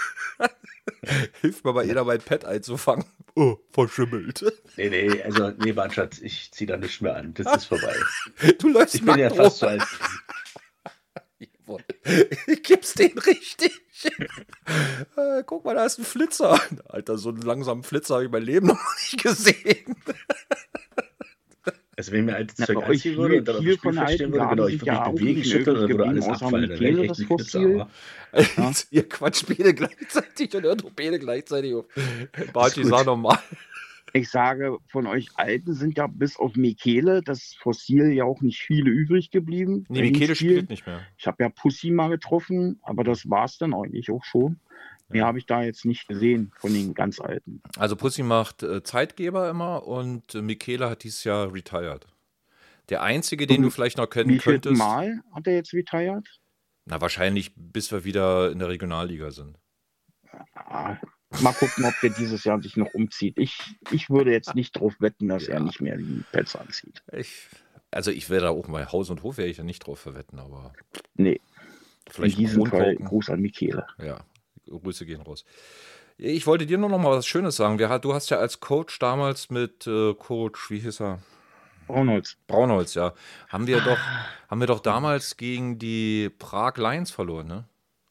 Hilft mir mal jeder mein Pad einzufangen. Oh, verschimmelt. Nee, nee, also, nee, Mannschaft, ich ziehe da nichts mehr an. Das ist vorbei. Du läufst Ich bin ja nackt fast so rum. alt. Jawohl. Ich gib's den richtig. Äh, guck mal, da ist ein Flitzer. Alter, so einen langsamen Flitzer habe ich mein Leben noch nicht gesehen. Also, wenn ich mir altes Na, Zeug bei euch anziehen würde viel- und dann auf viel dem von der Spielfeld stehen alten würde, Garde genau, ich sind würde ja mich auch bewegen, nicht schütteln, dann nötig würde alles geblieben, außer abfallen. Dann wäre Michele, ich echt das ein Knipser, Fossil. aber Ja. Ihr quatscht beide gleichzeitig und hört auch beide gleichzeitig auf. Barty gut. sah normal. Ich sage, von euch Alten sind ja bis auf Michele, das Fossil, ja auch nicht viele übrig geblieben. Nee, bei den Michele Spielen. spielt nicht mehr. Ich habe ja Pussy mal getroffen, aber das war es dann eigentlich auch schon. Mehr habe ich da jetzt nicht gesehen von den ganz Alten. Also Pussy macht äh, Zeitgeber immer und äh, Michele hat dieses Jahr retired. Der einzige, den Und du vielleicht noch kennen Wie viel könntest, Mal hat er jetzt retired? na wahrscheinlich bis wir wieder in der Regionalliga sind. Ah, mal gucken, ob der dieses Jahr sich noch umzieht. Ich, ich würde jetzt nicht darauf wetten, dass Ja. er nicht mehr die Pets anzieht. Ich, also ich werde da auch mal Haus und Hof, werde ich ja nicht drauf verwetten, aber Nee, vielleicht in diesem einen Fall Kronkorken. Gruß an Michele. Ja, Grüße gehen raus. Ich wollte dir nur noch mal was Schönes sagen. Wir, du hast ja als Coach damals mit äh, Coach, wie hieß er? Braunholz. Braunholz, ja. Haben wir doch, haben wir doch damals gegen die Prag Lions verloren, ne?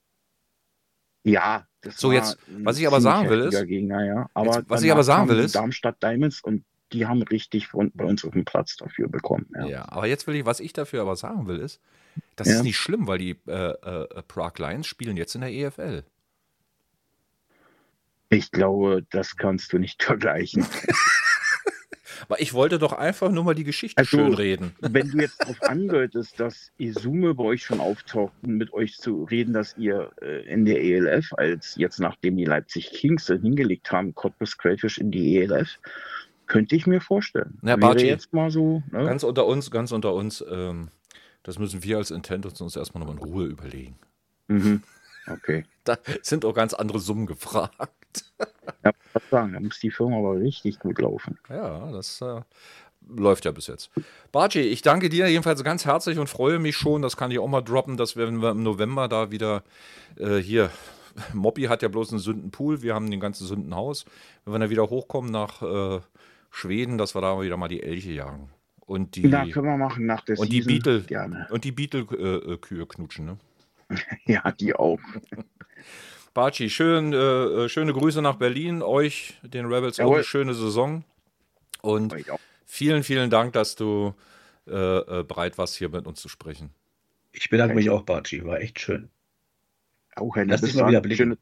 Ja, das So, war jetzt, ein was ich aber ziemlich sagen will, heftiger ist- Gegner, ja. Aber Jetzt, was ich danach aber sagen kamen will, die ist- Darmstadt Diamonds und die haben richtig von, bei uns auf dem Platz dafür bekommen. Ja. Ja. aber jetzt will ich, was ich dafür aber sagen will, ist, das Ja. ist nicht schlimm, weil die äh, äh, Prag Lions spielen jetzt in der E F L. Ich glaube, das kannst du nicht vergleichen. Aber ich wollte doch einfach nur mal die Geschichte Also- schön reden. Wenn du jetzt darauf andeutest, dass Izume bei euch schon auftaucht, um mit euch zu reden, dass ihr äh, in der E L F, als jetzt nachdem die Leipzig Kings dann hingelegt haben, Cottbus Crayfish in die E L F, könnte ich mir vorstellen. Na, Wäre Bartchi, jetzt mal so. Ne? Ganz unter uns, ganz unter uns, ähm, das müssen wir als Intendants uns erstmal nochmal in Ruhe überlegen. Mhm. Okay. Da sind auch ganz andere Summen gefragt. Ja, was sagen, da muss die Firma aber richtig gut laufen. Ja, das äh, läuft ja bis jetzt. Bartchi, ich danke dir jedenfalls ganz herzlich und freue mich schon, das kann ich auch mal droppen, dass wir, wenn wir im November da wieder äh, hier, Moppi hat ja bloß einen Sündenpool, wir haben den ganzen Sündenhaus. Wenn wir dann wieder hochkommen nach äh, Schweden, dass wir da wieder mal die Elche jagen. Und die, Da können wir machen nach der und die Season. Beetle, Gerne. und die Beetle-Kühe knutschen, ne? Ja, die auch. Bartchi, schön, äh, schöne Grüße nach Berlin, euch, den Rebels, auch Jawohl. eine schöne Saison. Und Euch auch. vielen, vielen Dank, dass du äh, äh, bereit warst, hier mit uns zu sprechen. Ich bedanke mich auch, Bartchi. War echt schön. Auch eine Lass dich bis mal dann. wieder blicken. Schöne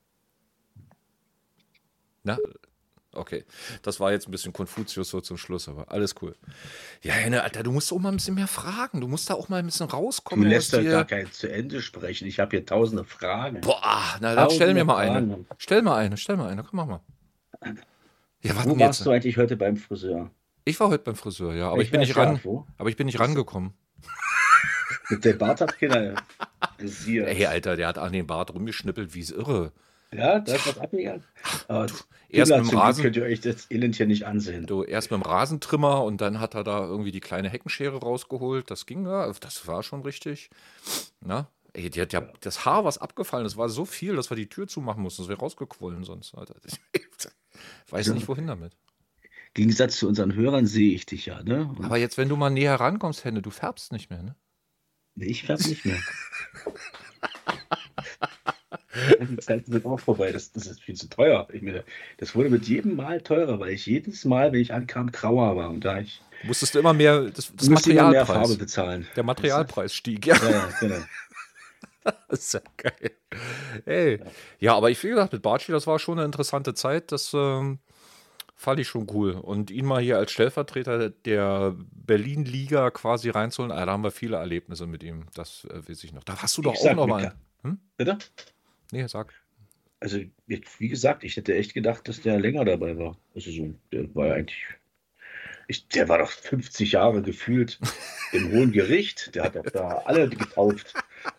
Na, okay. Das war jetzt ein bisschen Konfuzius so zum Schluss, aber alles cool. Ja, Henne, Alter, du musst auch mal ein bisschen mehr fragen. Du musst da auch mal ein bisschen Du rauskommen. lässt aus doch dir. gar kein zu Ende sprechen. Ich habe hier tausende Fragen. Boah, na dann stell mir mal Tausende eine. Fragen. Stell mal eine, stell mal eine. Komm, mach mal. Ja, warte Wo jetzt. warst du eigentlich heute beim Friseur? Ich war heute beim Friseur, ja, aber ich, Ich bin weiß nicht ja, ran, wo. aber ich bin nicht rangekommen. Mit der Bart hat keiner frisiert. Ey, Alter, der hat an den Bart rumgeschnippelt, wie es irre. Ja, da ist was abgegangen. Aber Erst mit dem zum Glück Rasen. könnt ihr euch das Elend hier nicht ansehen. Du, erst mit dem Rasentrimmer und dann hat er da irgendwie die kleine Heckenschere rausgeholt. Das ging ja, das war schon richtig. Na? Ey, die hat ja das Haar, was abgefallen ist, war so viel, dass wir die Tür zumachen mussten. Das wäre rausgequollen sonst. Alter. Ich weiß nicht, wohin damit. Im Gegensatz zu unseren Hörern sehe ich dich ja, ne? Und Aber jetzt, wenn du mal näher rankommst, Henne, du färbst nicht mehr, ne? nee, ich färbe nicht mehr. Die Zeiten sind auch vorbei. Das, das ist viel zu teuer. Ich meine, das wurde mit jedem Mal teurer, weil ich jedes Mal, wenn ich ankam, grauer war. Und da ich Musstest du immer mehr, das, das musste immer mehr Farbe Materialpreis. bezahlen. Der Materialpreis stieg, ja. Ja, ja, genau. Das ist ja geil. Ey. Ja, aber ich, wie gesagt, mit Bartschi, das war schon eine interessante Zeit. Das ähm, fand ich schon cool. Und ihn mal hier als Stellvertreter der Berlin-Liga quasi reinzuholen, ah, da haben wir viele Erlebnisse mit ihm. Das äh, weiß ich noch. Da hast du doch Ich auch sag noch mir mal. ka- Hm? Bitte? Nee, sag. Also, jetzt, wie gesagt, ich hätte echt gedacht, dass der länger dabei war. Also so, der war ja eigentlich. Ich, der war doch fünfzig Jahre gefühlt im Hohen Gericht. Der hat doch da alle getauft.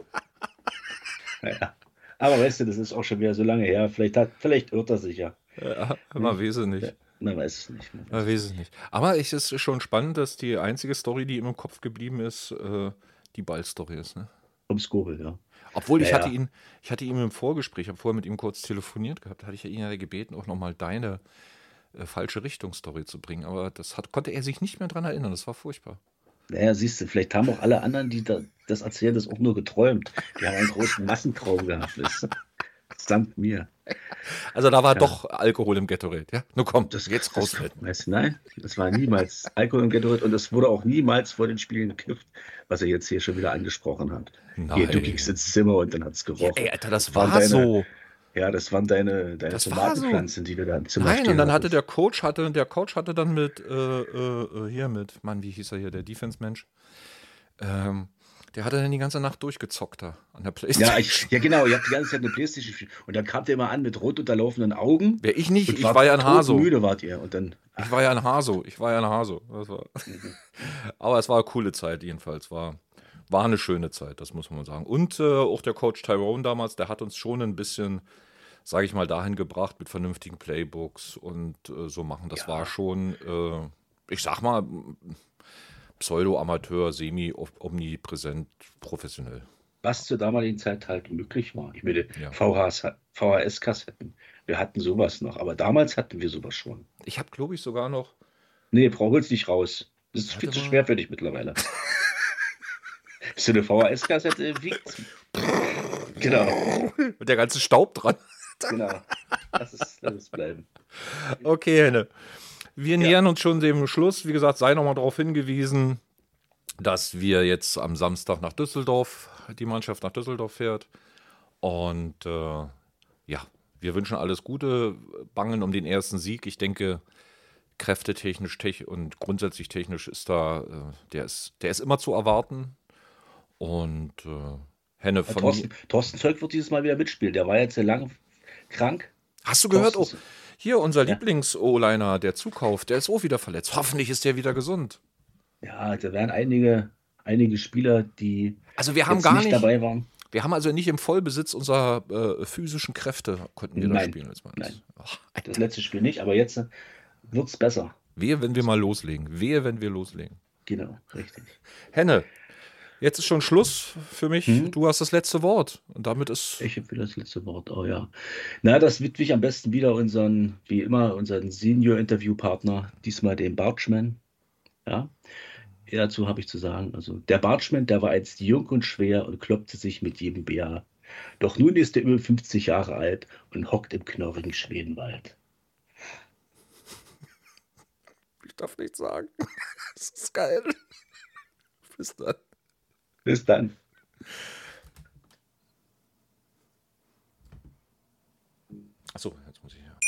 Naja. Aber weißt du, das ist auch schon wieder so lange her. Vielleicht, hat, vielleicht irrt er sich ja. Ja, man weiß es nicht. Man weiß es nicht. Man weiß Man weiß es nicht. Aber es ist schon spannend, dass die einzige Story, die ihm im Kopf geblieben ist, äh, die Ball-Story ist. Ne? Vom Skobel, ja. Obwohl, ich Naja. hatte ihn, ich hatte ihn im Vorgespräch, ich habe vorher mit ihm kurz telefoniert gehabt, hatte ich ja ihn ja gebeten, auch nochmal deine äh, falsche Richtung-Story zu bringen. Aber das hat, konnte er sich nicht mehr dran erinnern. Das war furchtbar. Naja, siehst du, vielleicht haben auch alle anderen, die da, das erzählen, das auch nur geträumt. Die haben einen großen Massentraum gehabt, weißt du? Samt mir. Also da war doch Alkohol im Gatorade, ja? Nur komm, Das jetzt das, rausfinden. weißt du, nein, das war niemals Alkohol im Gatorade und es wurde auch niemals vor den Spielen gekifft, was er jetzt hier schon wieder angesprochen hat. Hier, du Nein. gingst ins Zimmer und dann hat es gerochen. Ey, Alter, das waren war deine, so. Ja, das waren deine, deine Das war so. Tomatenpflanzen, die du da im Zimmer Nein, stehen und dann hatte hattest. der Coach, hatte, der Coach hatte dann mit, äh, äh, hier mit, Mann, wie hieß er hier, der Defense-Mensch, ähm, der hatte dann die ganze Nacht durchgezockt da an der Playstation. Ja, ich, ja, genau, ihr habt die ganze Zeit eine Playstation gespielt. Und dann kam der immer an mit rot unterlaufenden Augen. Wer ich nicht, und ich war ja ein Haso. müde wart ihr. Und dann, Ich war ja ein Haso, ich war ja ein Haso. Das war Aber es war eine coole Zeit jedenfalls, war, war eine schöne Zeit, das muss man sagen. Und äh, auch der Coach Tyrone damals, der hat uns schon ein bisschen, sage ich mal, dahin gebracht mit vernünftigen Playbooks und äh, so machen. Das Ja. war schon, äh, ich sag mal, Pseudo-Amateur, semi-omnipräsent, professionell. was zur damaligen Zeit halt möglich war. Ich meine, Ja. V H S-Kassetten. Wir hatten sowas noch, aber damals hatten wir sowas schon. Ich habe, glaube ich, sogar noch, Nee, Frau, hol's nicht raus. Das ist Warte viel zu mal. schwer für dich mittlerweile. So eine V H S-Kassette wiegt. Genau, mit der ganzen Staub dran. genau. Lass es, lass es bleiben. Okay, Henne. Wir nähern uns schon dem Schluss. Wie gesagt, sei nochmal darauf hingewiesen, dass wir jetzt am Samstag nach Düsseldorf, die Mannschaft nach Düsseldorf fährt. Und äh, ja, wir wünschen alles Gute, bangen um den ersten Sieg. Ich denke, kräftetechnisch tech und grundsätzlich technisch ist da, äh, der ist, der ist immer zu erwarten. Und äh, Henne Ja, von Thorsten, Thorsten Zeug wird dieses Mal wieder mitspielen. Der war jetzt sehr lange krank. Hast du gehört? Oh, Thorsten- hier unser Ja. Lieblings-O-Liner, der Zukauf, der ist auch wieder verletzt. Hoffentlich ist der wieder gesund. Ja, da wären einige, einige Spieler, die Also wir haben jetzt gar nicht nicht, dabei waren. wir haben also nicht im Vollbesitz unserer äh, physischen Kräfte konnten wir da Nein, spielen. Jetzt mal. nein. Ach, Das letzte Spiel nicht, aber jetzt wird es besser. wehe, wenn wir mal loslegen. Wehe, wenn wir loslegen. Genau, richtig. Henne, jetzt ist schon Schluss für mich. Hm? Du hast das letzte Wort. Und damit ist. Ich habe wieder das letzte Wort. Oh ja. Na, das widme ich am besten wieder unseren, wie immer, unseren Senior-Interviewpartner, diesmal dem Bartschman. Ja. Dazu habe ich zu sagen, also der Bartschman, der war einst jung und schwer und kloppte sich mit jedem Bär. Doch nun ist er über fünfzig Jahre alt und hockt im knorrigen Schwedenwald. Ich darf nichts sagen. Das ist geil. Bis dann. Bis dann. Achso, jetzt muss ich ja.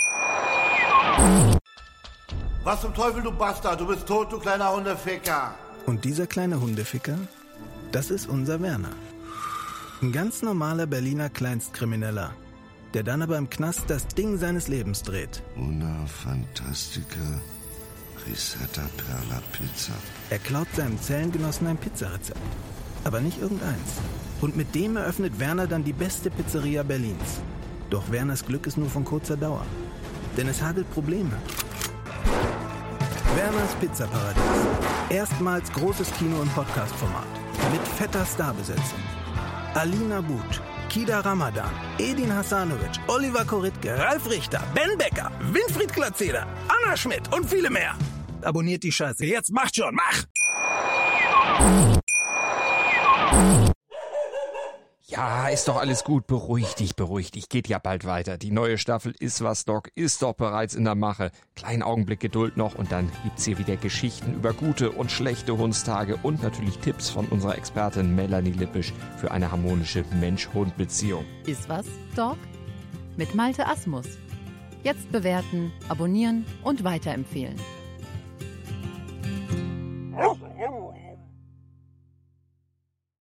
Was zum Teufel, du Bastard? Du bist tot, du kleiner Hundeficker. Und dieser kleine Hundeficker, das ist unser Werner. Ein ganz normaler Berliner Kleinstkrimineller, der dann aber im Knast das Ding seines Lebens dreht. Una Fantastica Risetta Perla Pizza. Er klaut seinem Zellengenossen ein Pizzarezept. Aber nicht irgendeins. Und mit dem eröffnet Werner dann die beste Pizzeria Berlins. Doch Werners Glück ist nur von kurzer Dauer. Denn es hagelt Probleme. Werners Pizzaparadies. Erstmals großes Kino- und Podcast-Format. Mit fetter Starbesetzung. Alina But, Kida Ramadan, Edin Hasanovic, Oliver Koritke, Ralf Richter, Ben Becker, Winfried Glatzeder, Anna Schmidt und viele mehr. Abonniert die Scheiße. Jetzt macht schon, mach! Ja, ist doch alles gut. Beruhig dich, beruhig dich. Geht ja bald weiter. Die neue Staffel Ist was, Doc ist doch bereits in der Mache. Kleinen Augenblick Geduld noch und dann gibt's hier wieder Geschichten über gute und schlechte Hundstage und natürlich Tipps von unserer Expertin Melanie Lippisch für eine harmonische Mensch-Hund-Beziehung. Ist was, Doc? Mit Malte Asmus. Jetzt bewerten, abonnieren und weiterempfehlen.